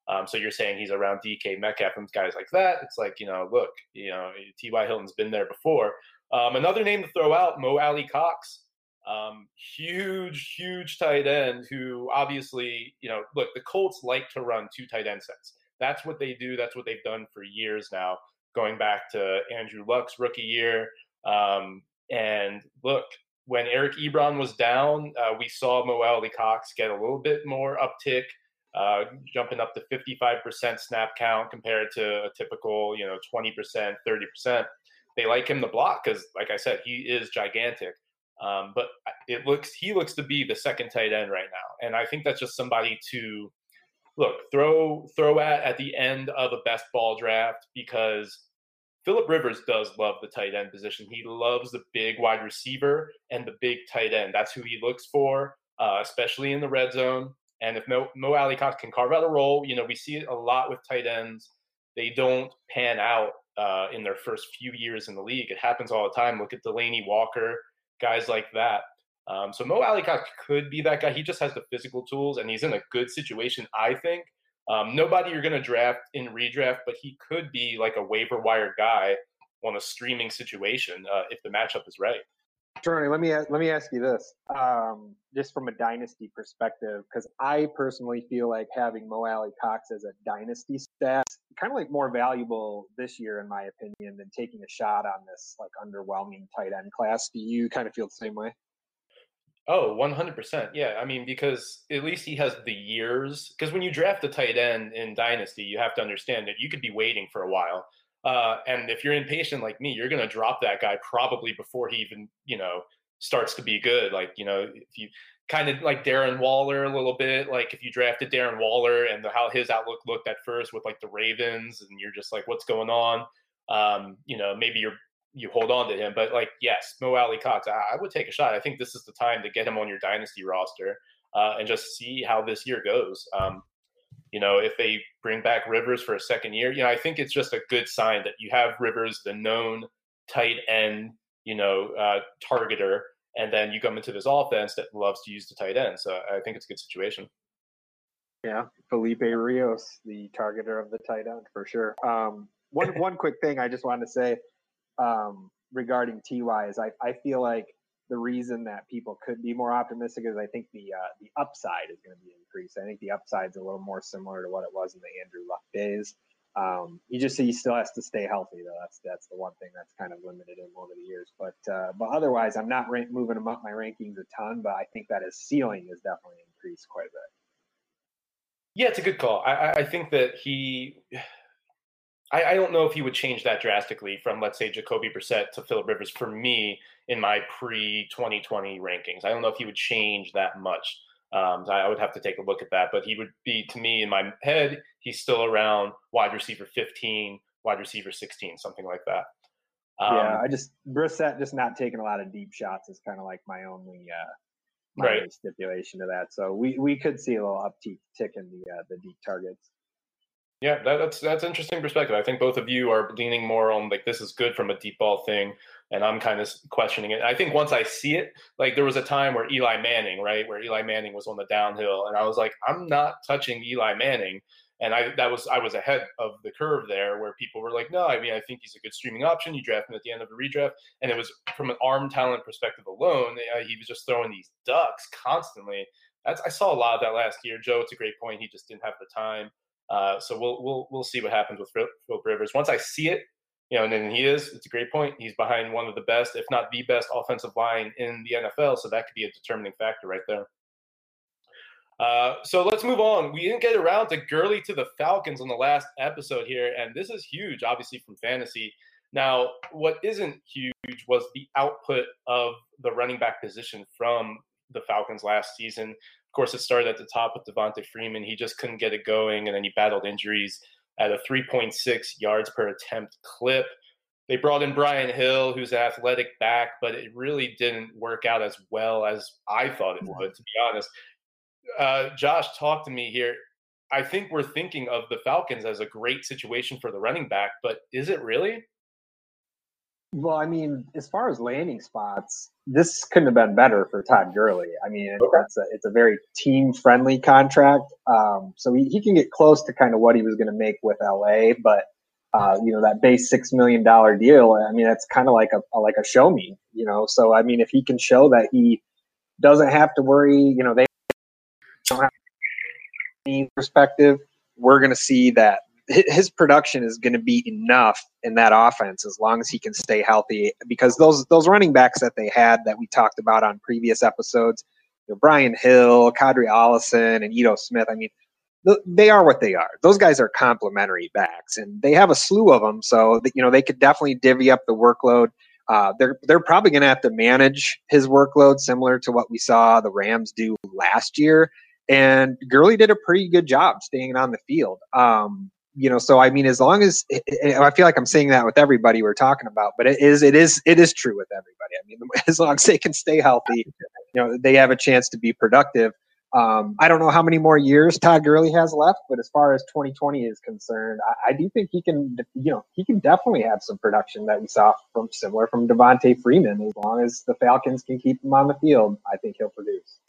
Um, so you're saying he's around D K Metcalf and guys like that. It's like, you know, look, you know, T Y. Hilton's been there before. Um, another name to throw out, Mo Alie-Cox. Um, huge, huge tight end who obviously, you know, look, the Colts like to run two tight end sets. That's what they do. That's what they've done for years now, going back to Andrew Luck's rookie year. Um, and look, when Eric Ebron was down, uh, we saw Mo Alie-Cox get a little bit more uptick, uh, jumping up to fifty-five percent snap count compared to a typical, you know, twenty percent, thirty percent. They like him to block because, like I said, he is gigantic. Um, but it looks he looks to be the second tight end right now, and I think that's just somebody to look throw throw at at the end of a best ball draft, because Phillip Rivers does love the tight end position. He loves the big wide receiver and the big tight end. That's who he looks for, uh, especially in the red zone. And if Mo, Mo Alie-Cox can carve out a role, you know, we see it a lot with tight ends. They don't pan out uh, in their first few years in the league. It happens all the time. Look at Delaney Walker, guys like that. Um, so Mo Alie-Cox could be that guy. He just has the physical tools, and he's in a good situation, I think. Um, nobody you're going to draft in redraft, but he could be like a waiver wire guy on a streaming situation uh, if the matchup is right. Tony, let me let me ask you this, um, just from a dynasty perspective, because I personally feel like having Mo Alie-Cox as a dynasty stat kind of like more valuable this year, in my opinion, than taking a shot on this like underwhelming tight end class. Do you kind of feel the same way? Oh, one hundred percent. Yeah. I mean, because at least he has the years. Because when you draft a tight end in Dynasty, you have to understand that you could be waiting for a while. Uh, and if you're impatient like me, you're going to drop that guy probably before he even, you know, starts to be good. Like, you know, if you kind of like Darren Waller a little bit, like if you drafted Darren Waller and the, how his outlook looked at first with like the Ravens, and you're just like, what's going on? Um, you know, maybe you're, you hold on to him. But like, yes, Mo Alie-Cox, I, I would take a shot. I think this is the time to get him on your dynasty roster uh, and just see how this year goes. Um, you know, if they bring back Rivers for a second year, you know, I think it's just a good sign that you have Rivers, the known tight end, you know, uh, targeter, and then you come into this offense that loves to use the tight end. So I think it's a good situation. Yeah, Felipe Rios, the targeter of the tight end for sure. Um, one one quick thing I just wanted to say um, regarding T Y is I, I feel like the reason that people could be more optimistic is I think the uh, the upside is going to be increased. I think the upside's a little more similar to what it was in the Andrew Luck days. Um, you just he still has to stay healthy though. That's that's the one thing that's kind of limited him over the years. But uh, but otherwise, I'm not rank, moving him up my rankings a ton. But I think that his ceiling is definitely increased quite a bit. Yeah, it's a good call. I, I think that he. I, I don't know if he would change that drastically from, let's say, Jacoby Brissett to Phillip Rivers for me in my pre twenty twenty rankings. I don't know if he would change that much. Um, I would have to take a look at that. But he would be, to me, in my head, he's still around wide receiver fifteen, wide receiver sixteen, something like that. Um, yeah, I just Brissett just not taking a lot of deep shots is kind of like my only uh, my right. only stipulation to that. So we, we could see a little uptick tick in the uh, the deep targets. Yeah, that, that's that's interesting perspective. I think both of you are leaning more on like this is good from a deep ball thing, and I'm kind of questioning it. I think once I see it, like there was a time where Eli Manning, right, where Eli Manning was on the downhill, and I was like, I'm not touching Eli Manning, and I that was I was ahead of the curve there, where people were like, no, I mean I think he's a good streaming option. You draft him at the end of a redraft, and it was from an arm talent perspective alone. Uh, he was just throwing these ducks constantly. That's I saw a lot of that last year. Joe, it's a great point. He just didn't have the time. Uh, so we'll we'll we'll see what happens with Phillip Rivers. Once I see it, you know, and then he is. It's a great point. He's behind one of the best, if not the best, offensive line in the N F L. So that could be a determining factor right there. Uh, so let's move on. We didn't get around to Gurley to the Falcons on the last episode here, and this is huge, obviously from fantasy. Now, what isn't huge was the output of the running back position from the Falcons last season. Of course, it started at the top with Devonta Freeman. He just couldn't get it going, and then he battled injuries at a three point six yards per attempt clip. They brought in Brian Hill, who's an athletic back, but it really didn't work out as well as I thought it would, to be honest. Uh, Josh, talk to me here. I think we're thinking of the Falcons as a great situation for the running back, but is it really? Well, I mean, as far as landing spots, this couldn't have been better for Todd Gurley. I mean, it, Okay. it's a it's a very team friendly contract, um, so he, he can get close to kind of what he was going to make with L A. But uh, you know, that base six million dollar deal. I mean, it's kind of like a, a like a show me. You know, so I mean, if he can show that he doesn't have to worry, you know, they don't have any perspective, we're going to see that his production is going to be enough in that offense as long as he can stay healthy, because those those running backs that they had that we talked about on previous episodes, you know, Brian Hill, Kadri Allison, and Ito Smith, I mean, th- they are what they are. Those guys are complementary backs, and they have a slew of them, so that, you know, they could definitely divvy up the workload. Uh, they're they're probably going to have to manage his workload similar to what we saw the Rams do last year, and Gurley did a pretty good job staying on the field. Um, You know, so I mean, as long as I feel like I'm saying that with everybody we're talking about, but it is, it is, it is true with everybody. I mean, as long as they can stay healthy, you know, they have a chance to be productive. Um, I don't know how many more years Todd Gurley has left, but as far as twenty twenty is concerned, I, I do think he can, you know, he can definitely have some production that we saw from similar from Devontae Freeman. As long as the Falcons can keep him on the field, I think he'll produce.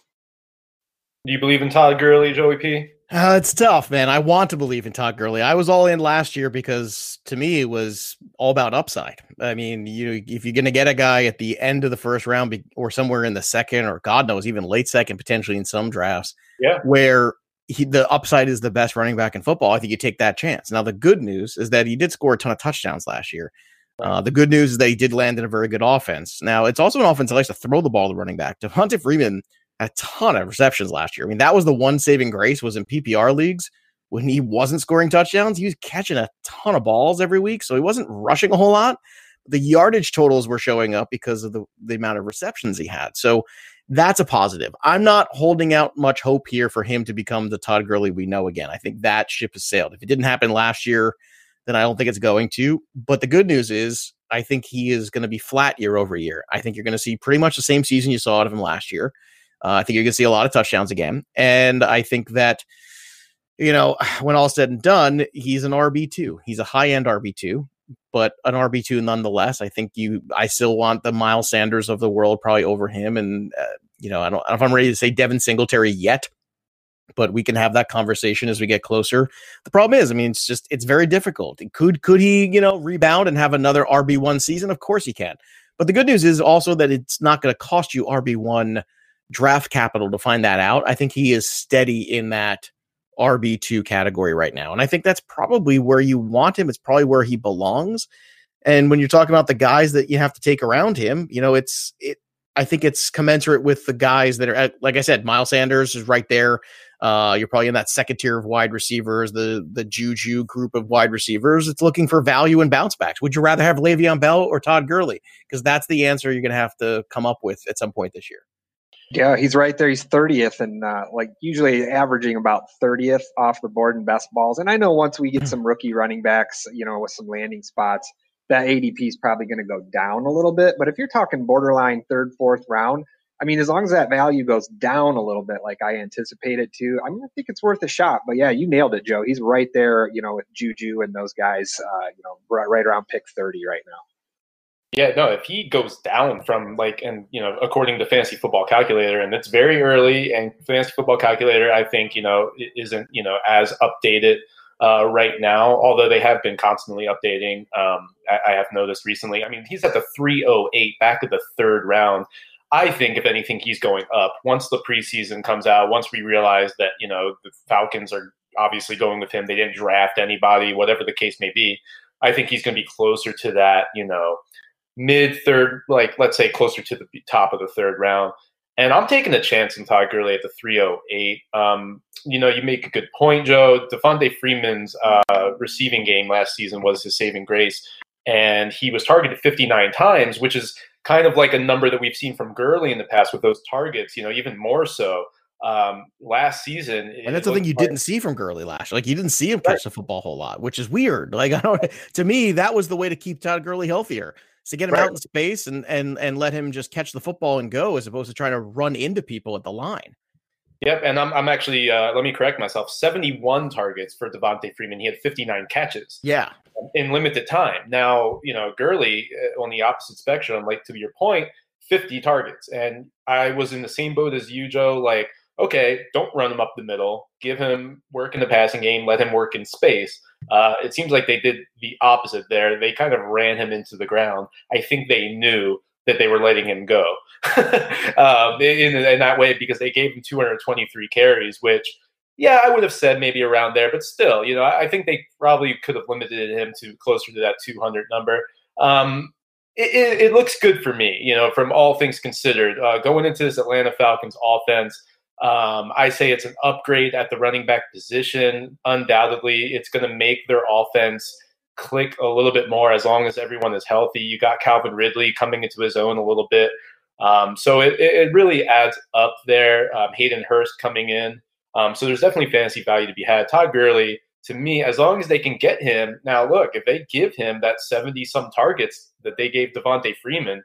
Do you believe in Todd Gurley, Joey P? Uh, it's tough, man. I want to believe in Todd Gurley. I was all in last year because to me it was all about upside. I mean, you if you're going to get a guy at the end of the first round be, or somewhere in the second, or God knows, even late second, potentially in some drafts, yeah, where he, the upside is the best running back in football, I think you take that chance. Now, the good news is that he did score a ton of touchdowns last year. Uh, the good news is that he did land in a very good offense. Now, it's also an offense that likes to throw the ball to running back. Devontae Freeman a ton of receptions last year. I mean, that was the one saving grace, was in P P R leagues when he wasn't scoring touchdowns. He was catching a ton of balls every week, so he wasn't rushing a whole lot. The yardage totals were showing up because of the, the amount of receptions he had. So that's a positive. I'm not holding out much hope here for him to become the Todd Gurley we know again. I think that ship has sailed. If it didn't happen last year, then I don't think it's going to. But the good news is I think he is going to be flat year over year. I think you're going to see pretty much the same season you saw out of him last year. Uh, I think you're going to see a lot of touchdowns again. And I think that, you know, when all's said and done, he's an R B two. He's a high-end R B two, but an R B two nonetheless. I think you, I still want the Miles Sanders of the world probably over him. And, uh, you know, I don't, I don't know if I'm ready to say Devin Singletary yet, but we can have that conversation as we get closer. The problem is, I mean, it's just, it's very difficult. Could, could he, you know, rebound and have another R B one season? Of course he can. But the good news is also that it's not going to cost you R B one draft capital to find that out. I think he is steady in that R B two category right now. And I think that's probably where you want him. It's probably where he belongs. And when you're talking about the guys that you have to take around him, you know, it's, it, I think it's commensurate with the guys that are at, like I said, Miles Sanders is right there. Uh, you're probably in that second tier of wide receivers, the, the Juju group of wide receivers. It's looking for value and bounce backs. Would you rather have Le'Veon Bell or Todd Gurley? Because that's the answer you're going to have to come up with at some point this year. Yeah, he's right there. He's thirtieth and uh, like usually averaging about thirtieth off the board in best balls. And I know once we get some rookie running backs, you know, with some landing spots, that A D P is probably going to go down a little bit. But if you're talking borderline third, fourth round, I mean, as long as that value goes down a little bit, like I anticipate it to, I mean, I think it's worth a shot. But yeah, you nailed it, Joe. He's right there, you know, with Juju and those guys, uh, you know, right, right around pick thirty right now. Yeah, no, if he goes down from like, and, you know, according to Fantasy Football Calculator, and it's very early, and Fantasy Football Calculator, I think, you know, isn't, you know, as updated uh, right now, although they have been constantly updating. Um, I, I have noticed recently. I mean, he's at the three oh eight, back of the third round. I think, if anything, he's going up once the preseason comes out, once we realize that, you know, the Falcons are obviously going with him. They didn't draft anybody, whatever the case may be. I think he's going to be closer to that, you know, mid third, like let's say closer to the top of the third round. And I'm taking a chance on Todd Gurley at the three oh eight. Um, you know, you make a good point, Joe. Devontae Freeman's uh, receiving game last season was his saving grace. And he was targeted fifty-nine times, which is kind of like a number that we've seen from Gurley in the past with those targets, you know, even more so. Um, last season. And that's the thing you didn't see from Gurley last year. Like, you didn't see him catch the football a whole lot, which is weird. Like, I don't, to me, that was the way to keep Todd Gurley healthier. To get him right out in space and and and let him just catch the football and go, as opposed to trying to run into people at the line. Yep, and I'm I'm actually uh, let me correct myself. seventy-one targets for Devontae Freeman. He had fifty-nine catches. Yeah, in limited time. Now, you know, Gurley on the opposite spectrum, like to your point, fifty targets. And I was in the same boat as you, Joe. Like, okay, don't run him up the middle. Give him work in the passing game. Let him work in space. Uh, it seems like they did the opposite there. They kind of ran him into the ground. I think they knew that they were letting him go um, in, in that way, because they gave him two hundred twenty-three carries, which, yeah, I would have said maybe around there, but still, you know, I, I think they probably could have limited him to closer to that two hundred number. Um, it, it, it looks good for me, you know, from all things considered. Uh, going into this Atlanta Falcons offense, um, I say it's an upgrade at the running back position. Undoubtedly, it's going to make their offense click a little bit more as long as everyone is healthy. You got Calvin Ridley coming into his own a little bit. Um, so it, it really adds up there. Um, Hayden Hurst coming in. Um, so there's definitely fantasy value to be had. Todd Gurley, to me, as long as they can get him. Now, look, if they give him that seventy-some targets that they gave Devontae Freeman,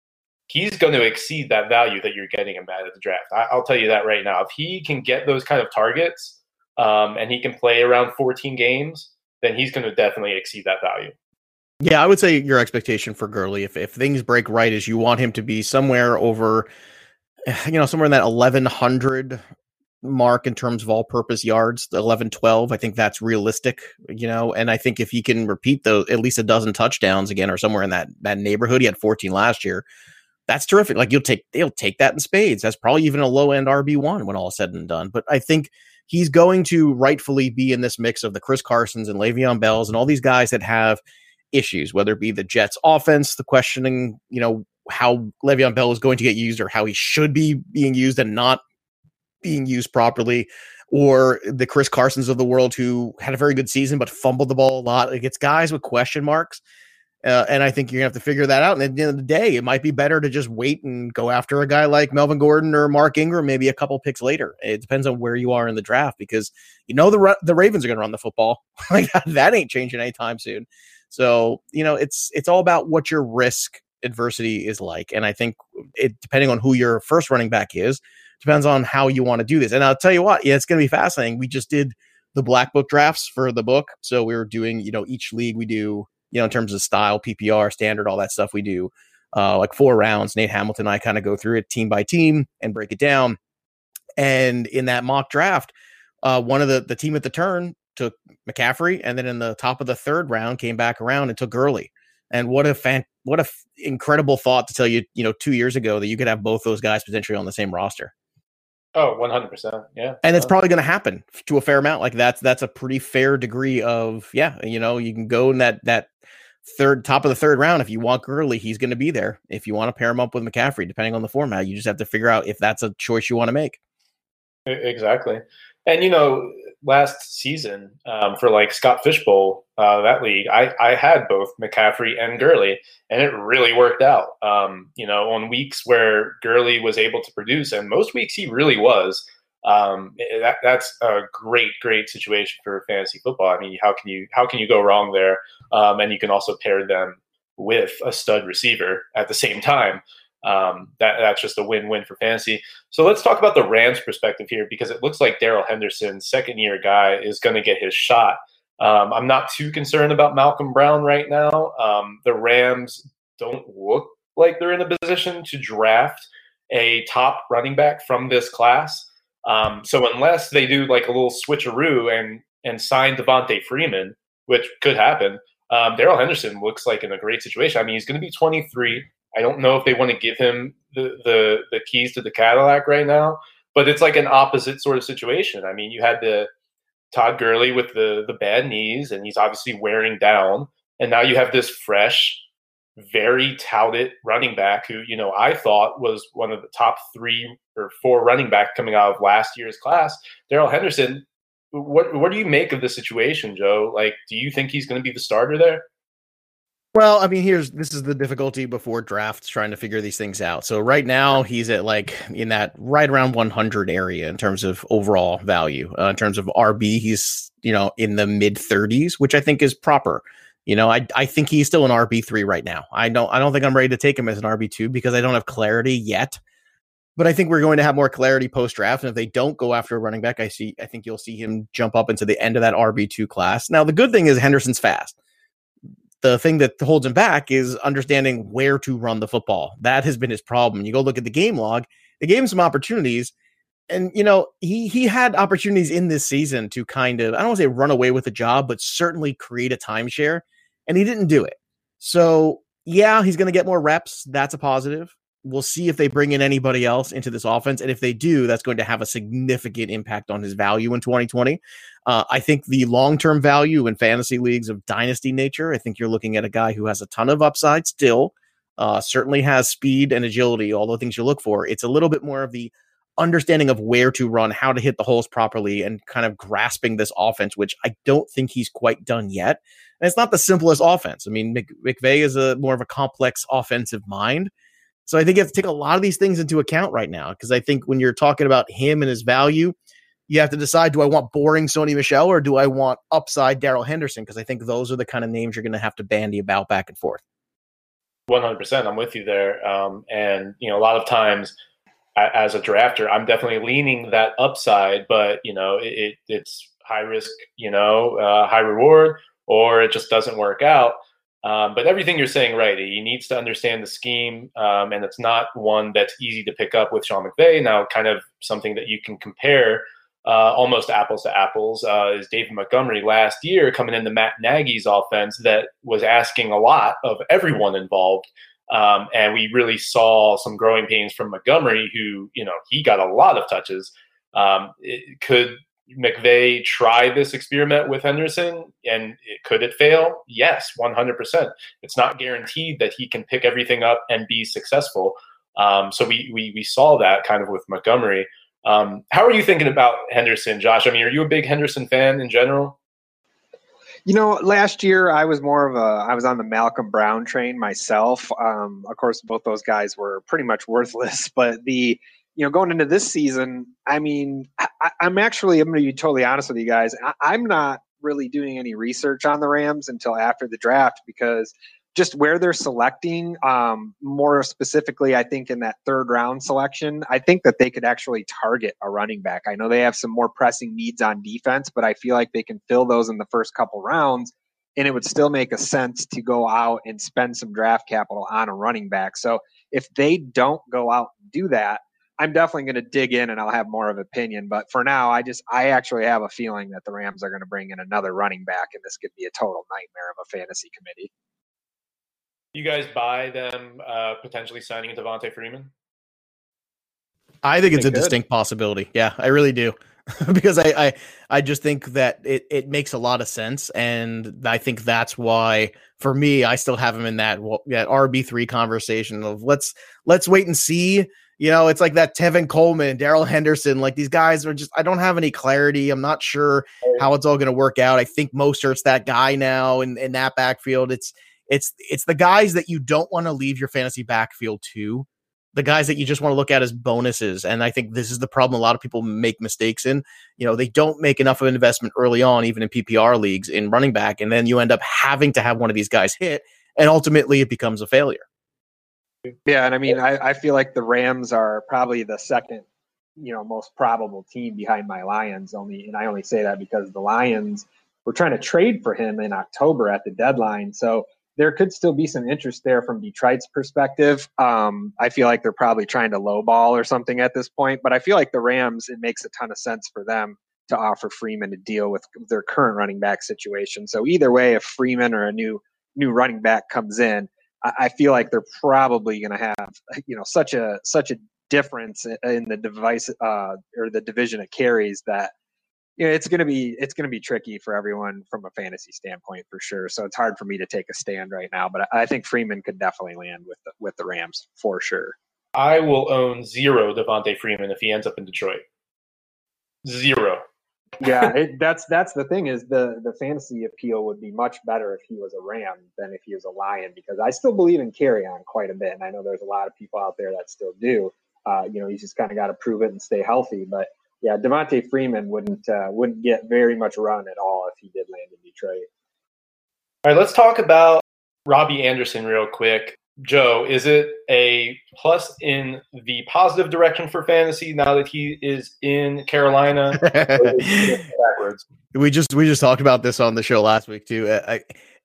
he's going to exceed that value that you're getting him at at the draft. I, I'll tell you that right now. If he can get those kind of targets um, and he can play around fourteen games, then he's going to definitely exceed that value. Yeah, I would say your expectation for Gurley, if if things break right, is you want him to be somewhere over, you know, somewhere in that eleven hundred mark in terms of all-purpose yards, eleven, twelve. I think that's realistic, you know, and I think if he can repeat those, at least a dozen touchdowns again, or somewhere in that that neighborhood. He had fourteen last year. That's terrific. Like, you'll take, they'll take that in spades. That's probably even a low-end R B one when all is said and done. But I think he's going to rightfully be in this mix of the Chris Carsons and Le'Veon Bells and all these guys that have issues, whether it be the Jets offense, the questioning, you know, how Le'Veon Bell is going to get used or how he should be being used and not being used properly, or the Chris Carsons of the world who had a very good season but fumbled the ball a lot. Like, it's guys with question marks. Uh, and I think you're going to have to figure that out. And at the end of the day, it might be better to just wait and go after a guy like Melvin Gordon or Mark Ingram, maybe a couple picks later. It depends on where you are in the draft, because you know the the Ravens are going to run the football. Like, that ain't changing anytime soon. So, you know, it's it's all about what your risk adversity is like. And I think it, depending on who your first running back is, depends on how you want to do this. And I'll tell you what, yeah, it's going to be fascinating. We just did the Black Book drafts for the book. So we were doing, you know, each league we do, you know, in terms of style, P P R, standard, all that stuff we do, uh, like four rounds. Nate Hamilton and I kind of go through it team by team and break it down. And in that mock draft, uh, one of the, the team at the turn took McCaffrey, and then in the top of the third round came back around and took Gurley. And what a fan, what a f- incredible thought to tell you, you know, two years ago that you could have both those guys potentially on the same roster. Oh, one hundred percent. Yeah. And it's probably going to happen to a fair amount. Like, that's, that's a pretty fair degree of, yeah, you know, you can go in that, that third top of the third round. If you want Gurley, he's going to be there. If you want to pair him up with McCaffrey, depending on the format, you just have to figure out if that's a choice you want to make. Exactly. And, you know, last season um, for like Scott Fishbowl, uh, that league, I, I had both McCaffrey and Gurley, and it really worked out. Um, you know, on weeks where Gurley was able to produce, and most weeks he really was, um, that, that's a great, great situation for fantasy football. I mean, how can you, how can you go wrong there? Um, and you can also pair them with a stud receiver at the same time. Um, that that's just a win-win for fantasy. So let's talk about the Rams' perspective here, because it looks like Darrell Henderson, second-year guy, is going to get his shot. Um, I'm not too concerned about Malcolm Brown right now. Um, the Rams don't look like they're in a position to draft a top running back from this class. Um, so unless they do like a little switcheroo and and sign Devontae Freeman, which could happen, um, Darrell Henderson looks like in a great situation. I mean, he's going to be twenty-three. I don't know if they want to give him the, the the keys to the Cadillac right now, but it's like an opposite sort of situation. I mean, you had the Todd Gurley with the the bad knees, and he's obviously wearing down. And now you have this fresh, very touted running back who, you know, I thought was one of the top three or four running back coming out of last year's class. Darrell Henderson, what what do you make of the situation, Joe? Like, do you think he's going to be the starter there? Well, I mean, here's this is the difficulty before drafts, trying to figure these things out. So right now he's at like in that right around one hundred area in terms of overall value. Uh, in terms of R B, he's, you know, in the mid thirties, which I think is proper. You know, I I think he's still an R B three right now. I don't I don't think I'm ready to take him as an R B two because I don't have clarity yet. But I think we're going to have more clarity post draft. And if they don't go after a running back, I see I think you'll see him jump up into the end of that R B two class. Now, the good thing is Henderson's fast. the thing that holds him back is understanding where to run the football. That has been his problem. You go look at the game log, they gave him some opportunities. And, you know, he he had opportunities in this season to kind of, I don't want to say run away with the job, but certainly create a timeshare. And he didn't do it. So, yeah, he's going to get more reps. That's a positive. We'll see if they bring in anybody else into this offense. And if they do, that's going to have a significant impact on his value in twenty twenty. Uh, I think the long-term value in fantasy leagues of dynasty nature, I think you're looking at a guy who has a ton of upside still, uh, certainly has speed and agility, all the things you look for. It's a little bit more of the understanding of where to run, how to hit the holes properly, and kind of grasping this offense, which I don't think he's quite done yet. And it's not the simplest offense. I mean, Mc, McVay is a more of a complex offensive mind. So I think you have to take a lot of these things into account right now, because I think when you're talking about him and his value, you have to decide, do I want boring Sony Michel or do I want upside Darrell Henderson? Because I think those are the kind of names you're going to have to bandy about back and forth. one hundred percent. I'm with you there. Um, and, you know, a lot of times as a drafter, I'm definitely leaning that upside, but, you know, it, it it's high risk, you know, uh, high reward, or it just doesn't work out. Um, but everything you're saying, right, he needs to understand the scheme, um, and it's not one that's easy to pick up with Sean McVay. Now, kind of something that you can compare uh, almost apples to apples uh, is David Montgomery last year coming into Matt Nagy's offense that was asking a lot of everyone involved. Um, and we really saw some growing pains from Montgomery, who, you know, he got a lot of touches. Um, it, could McVay try this experiment with Henderson, and it, could it fail? Yes, one hundred percent. It's not guaranteed that he can pick everything up and be successful. Um, so we, we we saw that kind of with Montgomery. Um, how are you thinking about Henderson, Josh? I mean, are you a big Henderson fan in general? You know, last year I was more of a, I was on the Malcolm Brown train myself. Um, of course, both those guys were pretty much worthless, but the, you know, going into this season, I mean, I, I'm actually, I'm going to be totally honest with you guys. I, I'm not really doing any research on the Rams until after the draft, because just where they're selecting, um, more specifically, I think in that third round selection, I think that they could actually target a running back. I know they have some more pressing needs on defense, but I feel like they can fill those in the first couple rounds, and it would still make a sense to go out and spend some draft capital on a running back. So if they don't go out and do that, I'm definitely going to dig in and I'll have more of an opinion. But for now, I just, I actually have a feeling that the Rams are going to bring in another running back, and this could be a total nightmare of a fantasy committee. You guys buy them uh, potentially signing Devontae Freeman? I think it's They a could. distinct possibility. Yeah, I really do. Because I, I I just think that it, it makes a lot of sense. And I think that's why, for me, I still have him in that, that R B three conversation of let's let's wait and see. You know, it's like that Tevin Coleman, Darrell Henderson, like these guys are just, I don't have any clarity. I'm not sure how it's all going to work out. I think Mostert's that guy now in, in that backfield. It's It's it's the guys that you don't want to leave your fantasy backfield to, the guys that you just want to look at as bonuses. And I think this is the problem a lot of people make mistakes in. You know, they don't make enough of an investment early on, even in P P R leagues, in running back, and then you end up having to have one of these guys hit, and ultimately it becomes a failure. Yeah, and I mean, I, I feel like the Rams are probably the second, you know, most probable team behind my Lions. Only, and I only say that because the Lions were trying to trade for him in October at the deadline. So there could still be some interest there from Detroit's perspective. Um, I feel like they're probably trying to lowball or something at this point, but I feel like the Rams, it makes a ton of sense for them to offer Freeman to deal with their current running back situation. So either way, if Freeman or a new new running back comes in, I, I feel like they're probably going to have, you know, such a such a difference in the device uh, or the division of carries that, you know, it's going to be it's going to be tricky for everyone from a fantasy standpoint for sure. So it's hard for me to take a stand right now, but I think Freeman could definitely land with the, with the Rams for sure. I will own zero Devontae Freeman if he ends up in Detroit. Zero. Yeah, it, that's that's the thing is the the fantasy appeal would be much better if he was a Ram than if he was a Lion, because I still believe in Kerryon quite a bit, and I know there's a lot of people out there that still do. Uh, you know, he's just kind of got to prove it and stay healthy, but. Yeah, Devontae Freeman wouldn't uh, wouldn't get very much run at all if he did land in Detroit. All right, let's talk about Robbie Anderson real quick. Joe, is it a plus in the positive direction for fantasy now that he is in Carolina? Or is it backwards? We just we just talked about this on the show last week too. I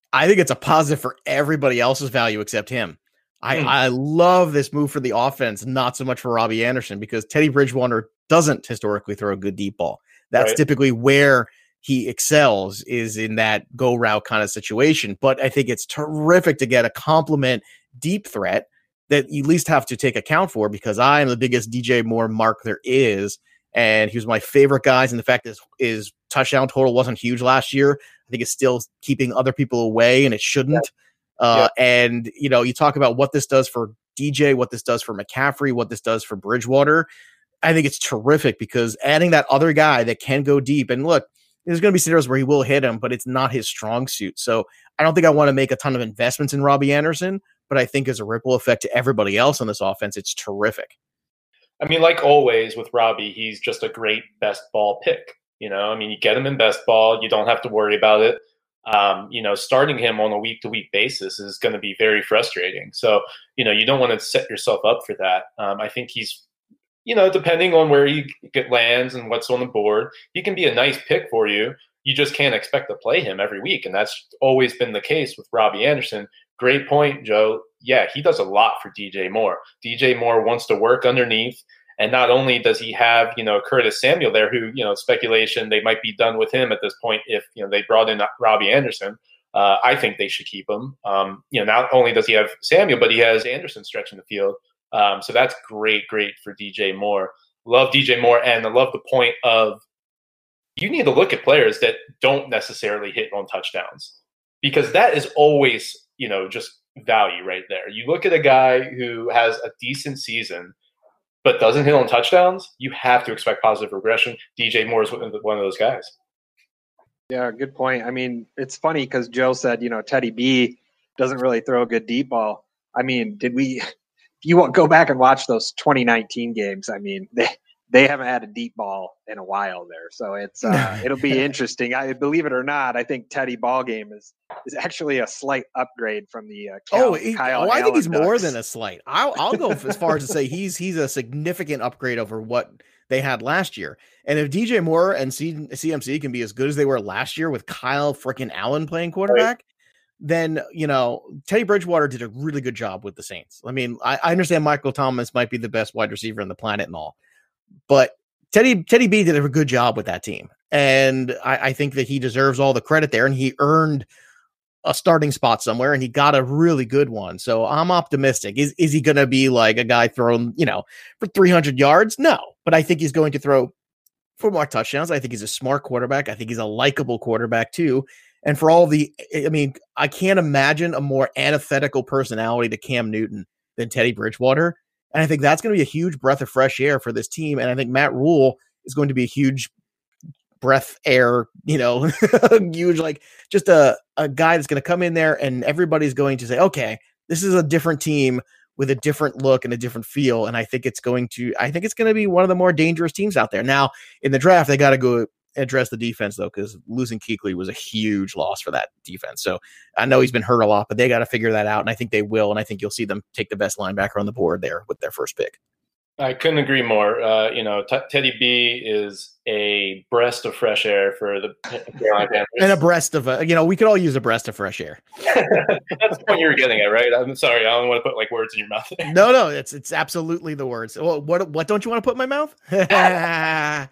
I think it's a positive for everybody else's value except him. I, Hmm. I love this move for the offense, not so much for Robbie Anderson, because Teddy Bridgewater doesn't historically throw a good deep ball. That's Right. typically where he excels, is in that go route kind of situation. But I think it's terrific to get a compliment deep threat that you at least have to take account for, because I am the biggest D J Moore mark there is. And he was my favorite guys. And the fact is his touchdown total wasn't huge last year. I think it's still keeping other people away, and it shouldn't. Yeah. Uh, yeah. And, you know, you talk about what this does for D J, what this does for McCaffrey, what this does for Bridgewater. I think it's terrific, because adding that other guy that can go deep, and look, there's going to be scenarios where he will hit him, but it's not his strong suit. So I don't think I want to make a ton of investments in Robbie Anderson, but I think as a ripple effect to everybody else on this offense, it's terrific. I mean, like always with Robbie, he's just a great best ball pick. You know, I mean, you get him in best ball, you don't have to worry about it. Um, you know, starting him on a week to week basis is going to be very frustrating. So, you know, you don't want to set yourself up for that. Um, I think he's, you know, depending on where he get lands and what's on the board, he can be a nice pick for you. You just can't expect to play him every week. And that's always been the case with Robbie Anderson. Great point, Joe. Yeah, he does a lot for D J Moore. D J Moore wants to work underneath. And not only does he have, you know, Curtis Samuel there, who, you know, speculation, they might be done with him at this point if, you know, they brought in Robbie Anderson. Uh, I think they should keep him. Um, you know, not only does he have Samuel, but he has Anderson stretching the field. Um, so that's great, great for D J Moore. Love D J Moore, and I love the point of you need to look at players that don't necessarily hit on touchdowns, because that is always, you know, just value right there. You look at a guy who has a decent season but doesn't hit on touchdowns, you have to expect positive regression. D J Moore is one of those guys. Yeah, good point. I mean, it's funny because Joe said, you know, Teddy B doesn't really throw a good deep ball. I mean, did we – if you go back and watch those twenty nineteen games, I mean, they they haven't had a deep ball in a while there. So it's uh, it'll be interesting. I believe it or not, I think Teddy ball game is is actually a slight upgrade from the uh, Cal, oh, he, Kyle oh I think he's Ducks. more than a slight. I'll I'll go as far as to say he's he's a significant upgrade over what they had last year. And if D J Moore and C- CMC can be as good as they were last year with Kyle freaking Allen playing quarterback, right, then, you know, Teddy Bridgewater did a really good job with the Saints. I mean, I, I understand Michael Thomas might be the best wide receiver on the planet and all, but Teddy Teddy B did a good job with that team. And I, I think that he deserves all the credit there, and he earned a starting spot somewhere, and he got a really good one. So I'm optimistic. Is is he going to be like a guy thrown, you know, for three hundred yards? No, but I think he's going to throw for more touchdowns. I think he's a smart quarterback. I think he's a likable quarterback too. And for all the, I mean, I can't imagine a more antithetical personality to Cam Newton than Teddy Bridgewater. And I think that's going to be a huge breath of fresh air for this team. And I think Matt Rule is going to be a huge breath air, you know, huge, like just a, a guy that's going to come in there and everybody's going to say, okay, this is a different team with a different look and a different feel. And I think it's going to, I think it's going to be one of the more dangerous teams out there. Now in the draft, they got to go address the defense though, because losing Kuechly was a huge loss for that defense. So I know he's been hurt a lot, but they got to figure that out. And I think they will. And I think you'll see them take the best linebacker on the board there with their first pick. I couldn't agree more. Uh, you know, T- Teddy B is a breath of fresh air for the Carolina Panthers. And a breast of, a, you know, we could all use a breast of fresh air. That's the point you were getting at, right? I'm sorry. I don't want to put like words in your mouth. no, no, it's it's absolutely the words. Well, what what don't you want to put in my mouth? Zinger.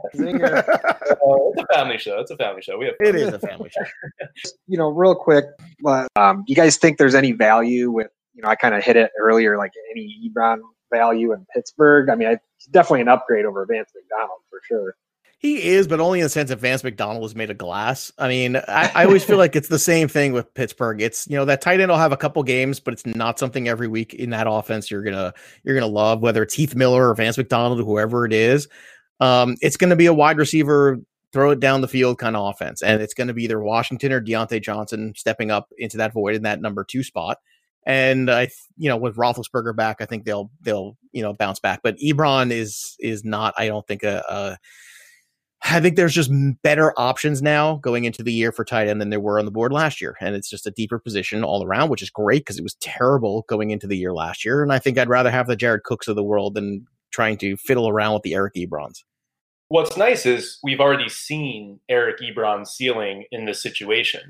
Uh, it's a family show. It's a family show. We have it is a family show. You know, real quick, uh, um, do you guys think there's any value with, you know, I kind of hit it earlier, like any Ebron value in Pittsburgh? I mean, it's definitely an upgrade over Vance McDonald for sure. He is, but only in the sense that Vance McDonald was made of glass. I mean, I, I always feel like it's the same thing with Pittsburgh. It's, you know, that tight end will have a couple games, but it's not something every week in that offense you're gonna you're gonna love, whether it's Heath Miller or Vance McDonald or whoever it is. Um, it's going to be a wide receiver, throw it down the field kind of offense, and it's going to be either Washington or Deontay Johnson stepping up into that void in that number two spot. And I, you know, with Roethlisberger back, I think they'll they'll you know bounce back. But Ebron is is not, I don't think a, a I think there's just better options now going into the year for tight end than there were on the board last year, and it's just a deeper position all around, which is great because it was terrible going into the year last year. And I think I'd rather have the Jared Cooks of the world than trying to fiddle around with the Eric Ebrons. What's nice is we've already seen Eric Ebron's ceiling in this situation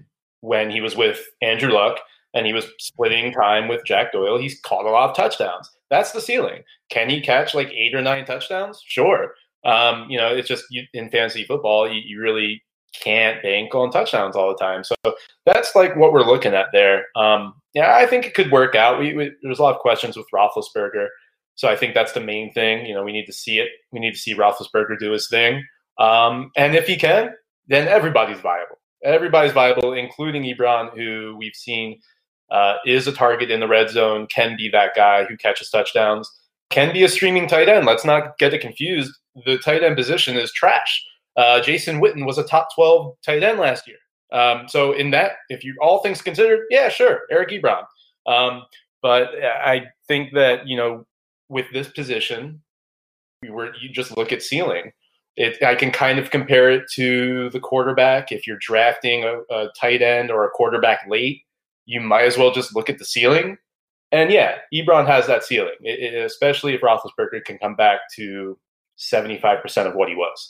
when he was with Andrew Luck and he was splitting time with Jack Doyle, he's caught a lot of touchdowns. That's the ceiling. Can he catch like eight or nine touchdowns? Sure. Um, you know, it's just you, in fantasy football, you, you really can't bank on touchdowns all the time. So that's like what we're looking at there. Um, yeah, I think it could work out. We, we there's a lot of questions with Roethlisberger. So I think that's the main thing. You know, we need to see it. We need to see Roethlisberger do his thing. Um, and if he can, then everybody's viable. Everybody's viable, including Ebron, who we've seen uh, is a target in the red zone, can be that guy who catches touchdowns, can be a streaming tight end. Let's not get it confused. The tight end position is trash. Uh, Jason Witten was a top twelve tight end last year. Um, so in that, if you all things considered, yeah, sure, Eric Ebron. Um, but I think that, you know, with this position, we were you just look at ceiling. It, I can kind of compare it to the quarterback. If you're drafting a, a tight end or a quarterback late, you might as well just look at the ceiling. And yeah, Ebron has that ceiling, it, it, especially if Roethlisberger can come back to seventy-five percent of what he was.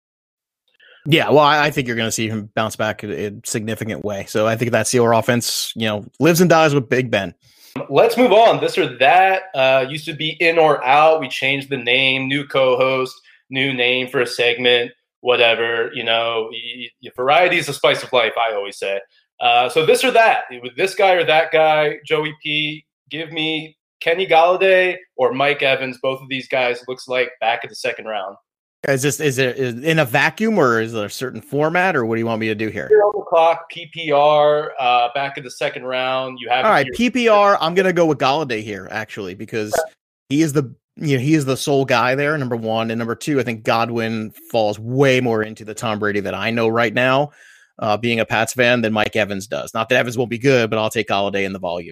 Yeah, well, I think you're going to see him bounce back in a significant way. So I think that Steeler offense, you know, lives and dies with Big Ben. Let's move on. This or that uh, used to be in or out. We changed the name, new co-host, new name for a segment, whatever. You know, y- y- variety is the spice of life, I always say. Uh, so this or that, with this guy or that guy, Joey P, give me Kenny Golladay or Mike Evans. Both of these guys looks like back at the second round. Is this is it is in a vacuum, or is there a certain format, or what do you want me to do here? You're on the clock, P P R, uh, back in the second round. You have all right, P P R. I'm gonna go with Golladay here, actually, because he is the you know he is the sole guy there. Number one, and number two, I think Godwin falls way more into the Tom Brady that I know right now, uh, being a Pats fan, than Mike Evans does. Not that Evans won't be good, but I'll take Golladay in the volume.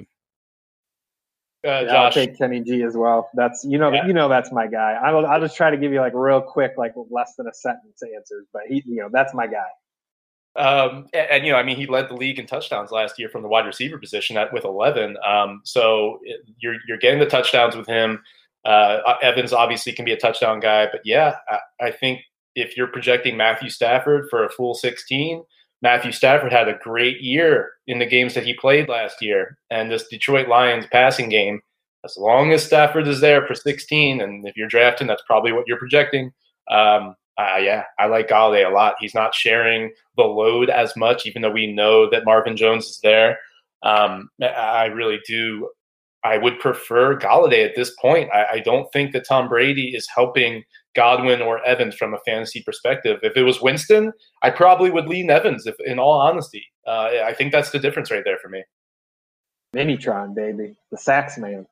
Uh, yeah, I'll take Kenny G as well. That's you know yeah. you know that's my guy. I'll I'll just try to give you like real quick, like less than a sentence answers, but he you know that's my guy. Um, and, and you know I mean he led the league in touchdowns last year from the wide receiver position at with eleven. Um, so it, you're you're getting the touchdowns with him. Uh, Evans obviously can be a touchdown guy, but yeah, I, I think if you're projecting Matthew Stafford for a full sixteen. Matthew Stafford had a great year in the games that he played last year. And this Detroit Lions passing game, as long as Stafford is there for sixteen, and if you're drafting, that's probably what you're projecting. Um, uh, yeah, I like Golladay a lot. He's not sharing the load as much, even though we know that Marvin Jones is there. Um, I really do. I would prefer Golladay at this point. I, I don't think that Tom Brady is helping Godwin or Evans from a fantasy perspective. If it was Winston, I probably would lean Evans, if, in all honesty. Uh, I think that's the difference right there for me. Minitron, baby. The sax man.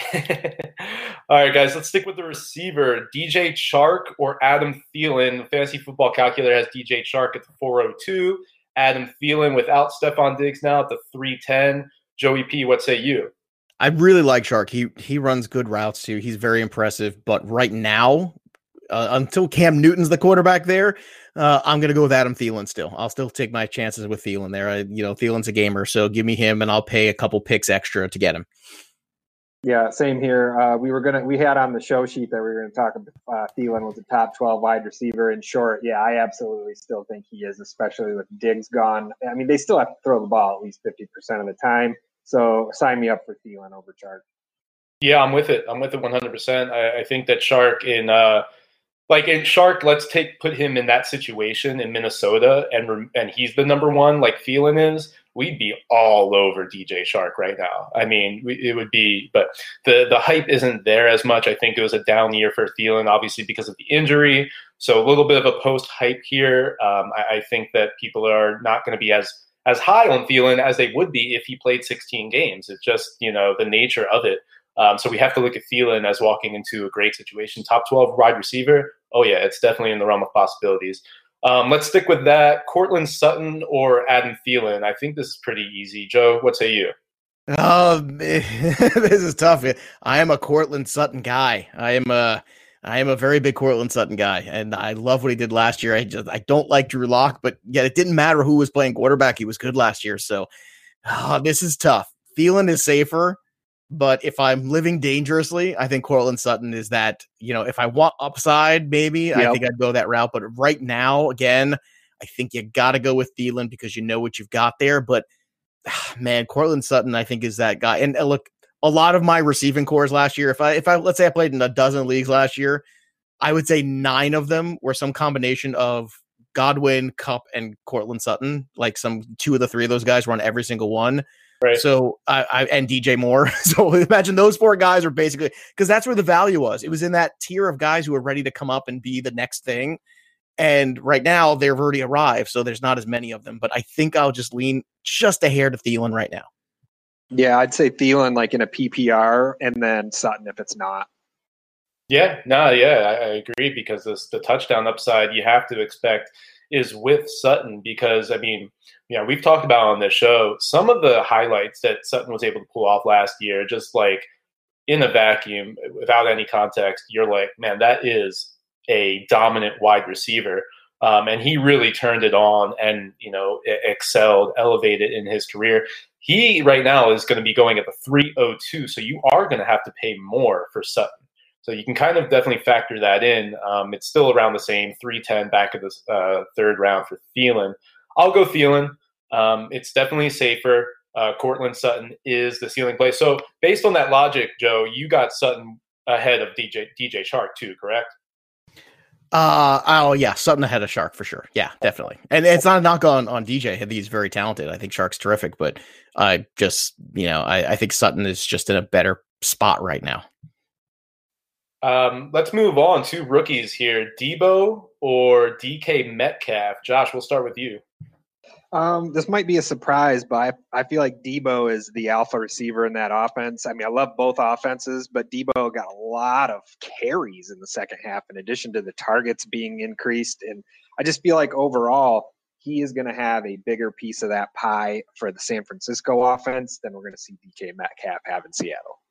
All right, guys, let's stick with the receiver. D J Chark or Adam Thielen. The Fantasy Football Calculator has D J Chark at the four oh two. Adam Thielen without Stephon Diggs now at the three ten. Joey P, what say you? I really like Chark. He he runs good routes too. He's very impressive. But right now, uh, until Cam Newton's the quarterback there, uh, I'm going to go with Adam Thielen still. I'll still take my chances with Thielen there. I, you know, Thielen's a gamer, so give me him, and I'll pay a couple picks extra to get him. Yeah, same here. Uh, we were gonna we had on the show sheet that we were going to talk about uh, Thielen was a top twelve wide receiver. In short, yeah, I absolutely still think he is, especially with Diggs gone. I mean, they still have to throw the ball at least fifty percent of the time. So sign me up for Thielen over Chark. Yeah, I'm with it. I'm with it one hundred percent. I, I think that Chark in uh, like in Chark, let's take put him in that situation in Minnesota, and and he's the number one, like Thielen is. We'd be all over D J Chark right now. I mean, we, it would be, but the the hype isn't there as much. I think it was a down year for Thielen, obviously because of the injury. So a little bit of a post hype here. Um, I, I think that people are not going to be as as high on Thielen as they would be if he played sixteen games. It's just, you know, the nature of it. Um, so we have to look at Thielen as walking into a great situation. Top twelve wide receiver. Oh yeah, it's definitely in the realm of possibilities. Um, let's stick with that. Courtland Sutton or Adam Thielen. I think this is pretty easy. Joe, what say you? Oh, this is tough. I am a Courtland Sutton guy. I am a, I am a very big Courtland Sutton guy, and I love what he did last year. I just, I don't like Drew Lock, but yet it didn't matter who was playing quarterback. He was good last year. So oh, this is tough. Thielen is safer, but if I'm living dangerously, I think Courtland Sutton is that, you know, if I want upside, maybe yep. I think I'd go that route. But right now, again, I think you got to go with Thielen because you know what you've got there. But man, Courtland Sutton, I think, is that guy. And uh, look, a lot of my receiving cores last year, if I, if I, let's say I played in a dozen leagues last year, I would say nine of them were some combination of Godwin, Kupp, and Courtland Sutton. Like some two of the three of those guys were on every single one. Right. So I, I and D J Moore. So imagine those four guys are basically, because that's where the value was. It was in that tier of guys who were ready to come up and be the next thing. And right now they've already arrived, so there's not as many of them. But I think I'll just lean just a hair to Thielen right now. Yeah, I'd say Thielen like in a P P R, and then Sutton if it's not. Yeah, no, yeah, I, I agree because this, the touchdown upside you have to expect is with Sutton because, I mean, you know, we've talked about on this show some of the highlights that Sutton was able to pull off last year, just like in a vacuum, without any context, you're like, man, that is a dominant wide receiver. Um, and he really turned it on and, you know, excelled, elevated in his career. He right now is going to be going at the three oh two, so you are going to have to pay more for Sutton. So you can kind of definitely factor that in. Um, it's still around the same, three ten back of the uh, third round for Thielen. I'll go Thielen. Um, it's definitely safer. Uh, Courtland Sutton is the ceiling play. So based on that logic, Joe, you got Sutton ahead of D J D J Chark too, correct? Uh oh yeah, Sutton ahead of Chark for sure. Yeah, definitely. And it's not a knock on on D J. He's very talented. I think Chark's terrific, but I just you know I, I think Sutton is just in a better spot right now. Um, let's move on to rookies here. Debo or D K Metcalf? Josh, we'll start with you. Um, this might be a surprise, but I, I feel like Debo is the alpha receiver in that offense. I mean, I love both offenses, but Debo got a lot of carries in the second half in addition to the targets being increased. And I just feel like overall, he is going to have a bigger piece of that pie for the San Francisco offense than we're going to see D K Metcalf have in Seattle.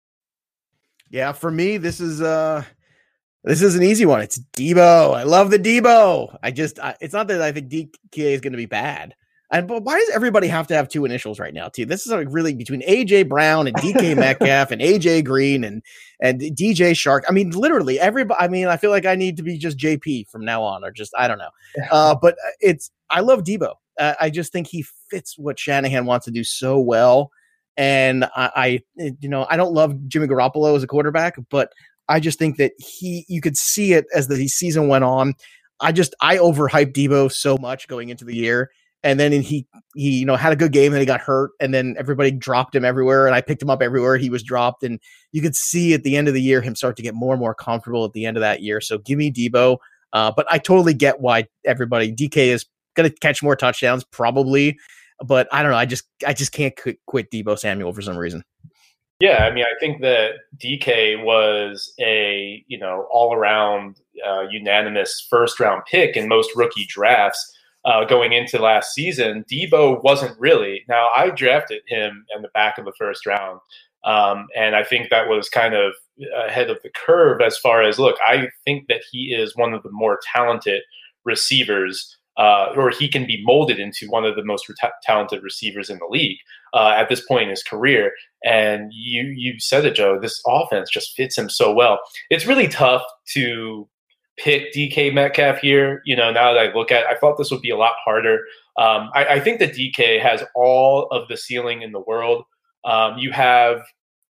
Yeah, for me, this is uh, this is an easy one. It's Debo. I love the Debo. I just, I, it's not that I think D K is going to be bad. And but why does everybody have to have two initials right now, too? This is like really between A J Brown and D K Metcalf and A J Green and and D J Chark. I mean, literally everybody. I mean, I feel like I need to be just J P from now on, or just I don't know. Uh, but it's I love Debo. Uh, I just think he fits what Shanahan wants to do so well. And I, I, you know, I don't love Jimmy Garoppolo as a quarterback, but I just think that he, you could see it as the season went on. I just, I overhyped Debo so much going into the year. And then he, he, you know, had a good game and then he got hurt and then everybody dropped him everywhere and I picked him up everywhere he was dropped. And you could see at the end of the year, him start to get more and more comfortable at the end of that year. So give me Debo. Uh, but I totally get why everybody, D K is going to catch more touchdowns probably. But I don't know. I just I just can't quit Debo Samuel for some reason. Yeah, I mean, I think that D K was a you know all around uh, unanimous first round pick in most rookie drafts uh, going into last season. Debo wasn't really. Now I drafted him in the back of the first round, um, and I think that was kind of ahead of the curve as far as look. I think that he is one of the more talented receivers. Uh, or he can be molded into one of the most re- talented receivers in the league uh, at this point in his career. And you you said it, Joe, this offense just fits him so well. It's really tough to pick D K Metcalf here. You know, now that I look at it, I thought this would be a lot harder. Um, I, I think that D K has all of the ceiling in the world. Um, you have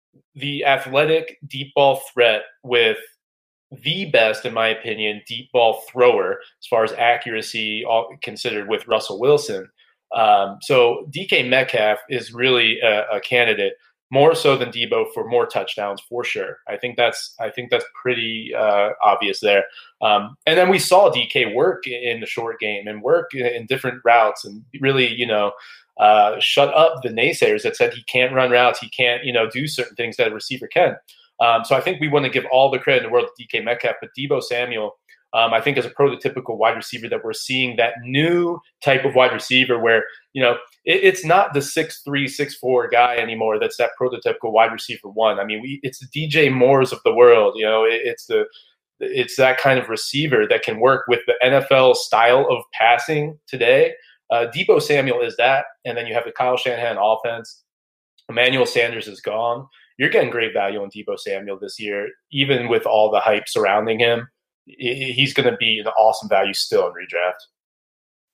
the athletic deep ball threat with the best, in my opinion, deep ball thrower as far as accuracy all considered with Russell Wilson. Um, so D K Metcalf is really a, a candidate more so than Debo for more touchdowns for sure. I think that's I think that's pretty uh, obvious there. Um, and then we saw D K work in the short game and work in, in different routes and really, you know, uh, shut up the naysayers that said he can't run routes, he can't, you know, do certain things that a receiver can. Um, so I think we want to give all the credit in the world to D K Metcalf, but Debo Samuel, um, I think is a prototypical wide receiver that we're seeing that new type of wide receiver where, you know, it, it's not the six three, six four guy anymore. That's that prototypical wide receiver one. I mean, we, it's the D J Moores of the world. You know, it, it's the it's that kind of receiver that can work with the N F L style of passing today. Uh, Debo Samuel is that, and then you have the Kyle Shanahan offense. Emmanuel Sanders is gone. You're getting great value on Debo Samuel this year, even with all the hype surrounding him. He's going to be an awesome value still in redraft.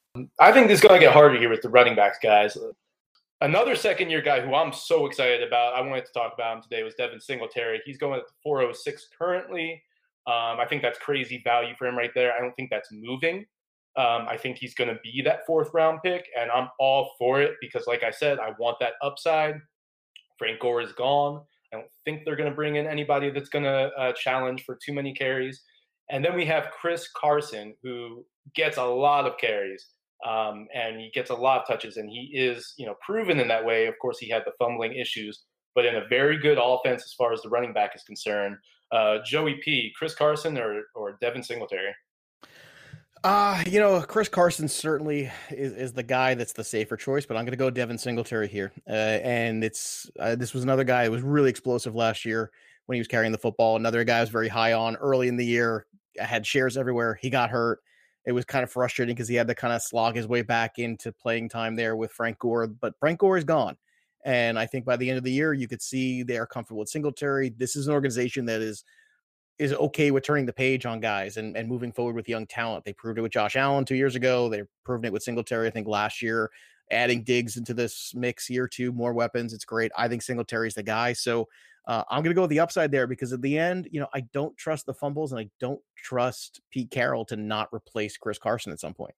I think this is going to get harder here with the running backs, guys. Another second-year guy who I'm so excited about, I wanted to talk about him today, was Devin Singletary. He's going at four oh six currently. Um, I think that's crazy value for him right there. I don't think that's moving. Um, I think he's going to be that fourth-round pick, and I'm all for it because, like I said, I want that upside. Frank Gore is gone. I don't think they're going to bring in anybody that's going to uh, challenge for too many carries. And then we have Chris Carson, who gets a lot of carries. Um, and he gets a lot of touches, and he is, you know, proven in that way. Of course, he had the fumbling issues, but in a very good offense as far as the running back is concerned. Uh, Joey P, Chris Carson or or Devin Singletary? Uh, you know, Chris Carson certainly is, is the guy that's the safer choice, but I'm going to go Devin Singletary here. Uh, and it's uh, this was another guy who was really explosive last year when he was carrying the football. Another guy I was very high on early in the year, had shares everywhere. He got hurt. It was kind of frustrating because he had to kind of slog his way back into playing time there with Frank Gore, but Frank Gore is gone. And I think by the end of the year, you could see they are comfortable with Singletary. This is an organization that is is okay with turning the page on guys and, and moving forward with young talent. They proved it with Josh Allen two years ago. They've proven it with Singletary, I think, last year. Adding Diggs into this mix year two, more weapons. It's great. I think Singletary's the guy. So uh, I'm going to go with the upside there because at the end, you know, I don't trust the fumbles and I don't trust Pete Carroll to not replace Chris Carson at some point.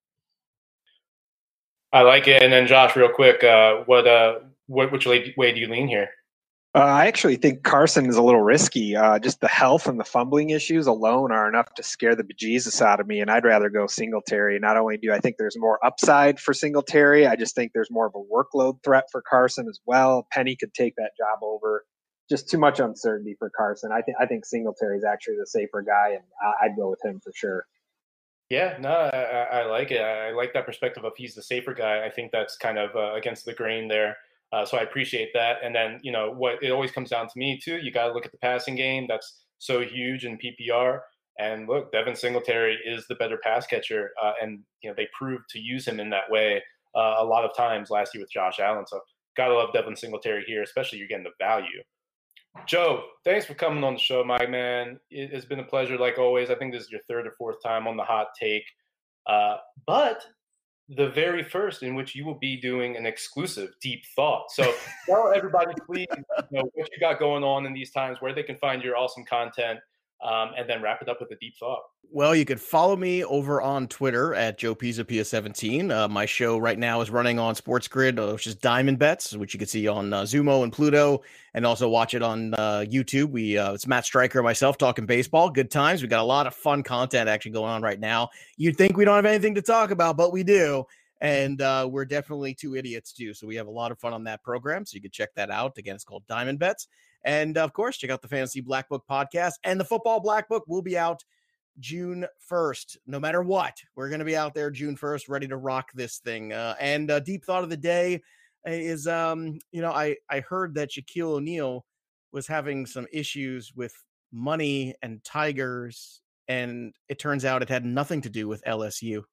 I like it. And then Josh, real quick, uh, what, uh, what, which way, way do you lean here? Uh, I actually think Carson is a little risky. Uh, just the health and the fumbling issues alone are enough to scare the bejesus out of me, and I'd rather go Singletary. Not only do I think there's more upside for Singletary, I just think there's more of a workload threat for Carson as well. Penny could take that job over. Just too much uncertainty for Carson. I think I think Singletary is actually the safer guy, and I'd go with him for sure. Yeah, no, I, I like it. I like that perspective of he's the safer guy. I think that's kind of uh, against the grain there. Uh, so I appreciate that. And then, you know, what it always comes down to me, too, you got to look at the passing game. That's so huge in P P R. And look, Devin Singletary is the better pass catcher. Uh, and, you know, they proved to use him in that way uh, a lot of times last year with Josh Allen. So got to love Devin Singletary here, especially you're getting the value. Joe, thanks for coming on the show, my man. It has been a pleasure, like always. I think this is your third or fourth time on the Hot Take. Uh, but the very first in which you will be doing an exclusive deep thought. So tell everybody, please, you know, what you got going on in these times, where they can find your awesome content, um, and then wrap it up with a deep thought. Well, you can follow me over on Twitter at Joe Pisa P S seventeen. Uh, my show right now is running on Sports Grid, uh, which is Diamond Bets, which you can see on uh, Zumo and Pluto, and also watch it on uh, YouTube. We uh, it's Matt Stryker and myself talking baseball. Good times. We got a lot of fun content actually going on right now. You'd think we don't have anything to talk about, but we do. And uh, we're definitely two idiots too. So we have a lot of fun on that program. So you can check that out. Again, it's called Diamond Bets. And of course, check out the Fantasy Black Book podcast, and the Football Black Book will be out June first. No matter what, we're going to be out there June first, ready to rock this thing. Uh, and uh, deep thought of the day is, um, you know, I, I heard that Shaquille O'Neal was having some issues with money and Tigers, and it turns out it had nothing to do with L S U.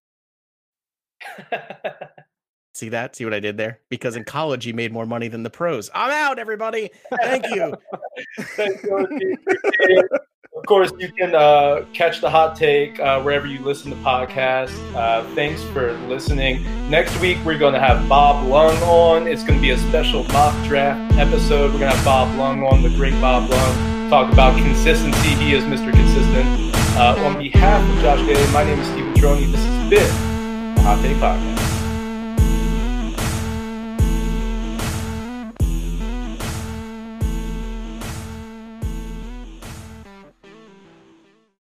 See that? See what I did there? Because in college, he made more money than the pros. I'm out, everybody. Thank you. Thanks, of course, you can uh, catch the Hot Take uh, wherever you listen to podcasts. Uh, thanks for listening. Next week, we're going to have Bob Lung on. It's going to be a special mock draft episode. We're going to have Bob Lung on, the great Bob Lung, talk about consistency. He is Mister Consistent. Uh, on behalf of Josh Gay, my name is Stephen Troney. This has been the Hot Take Podcast.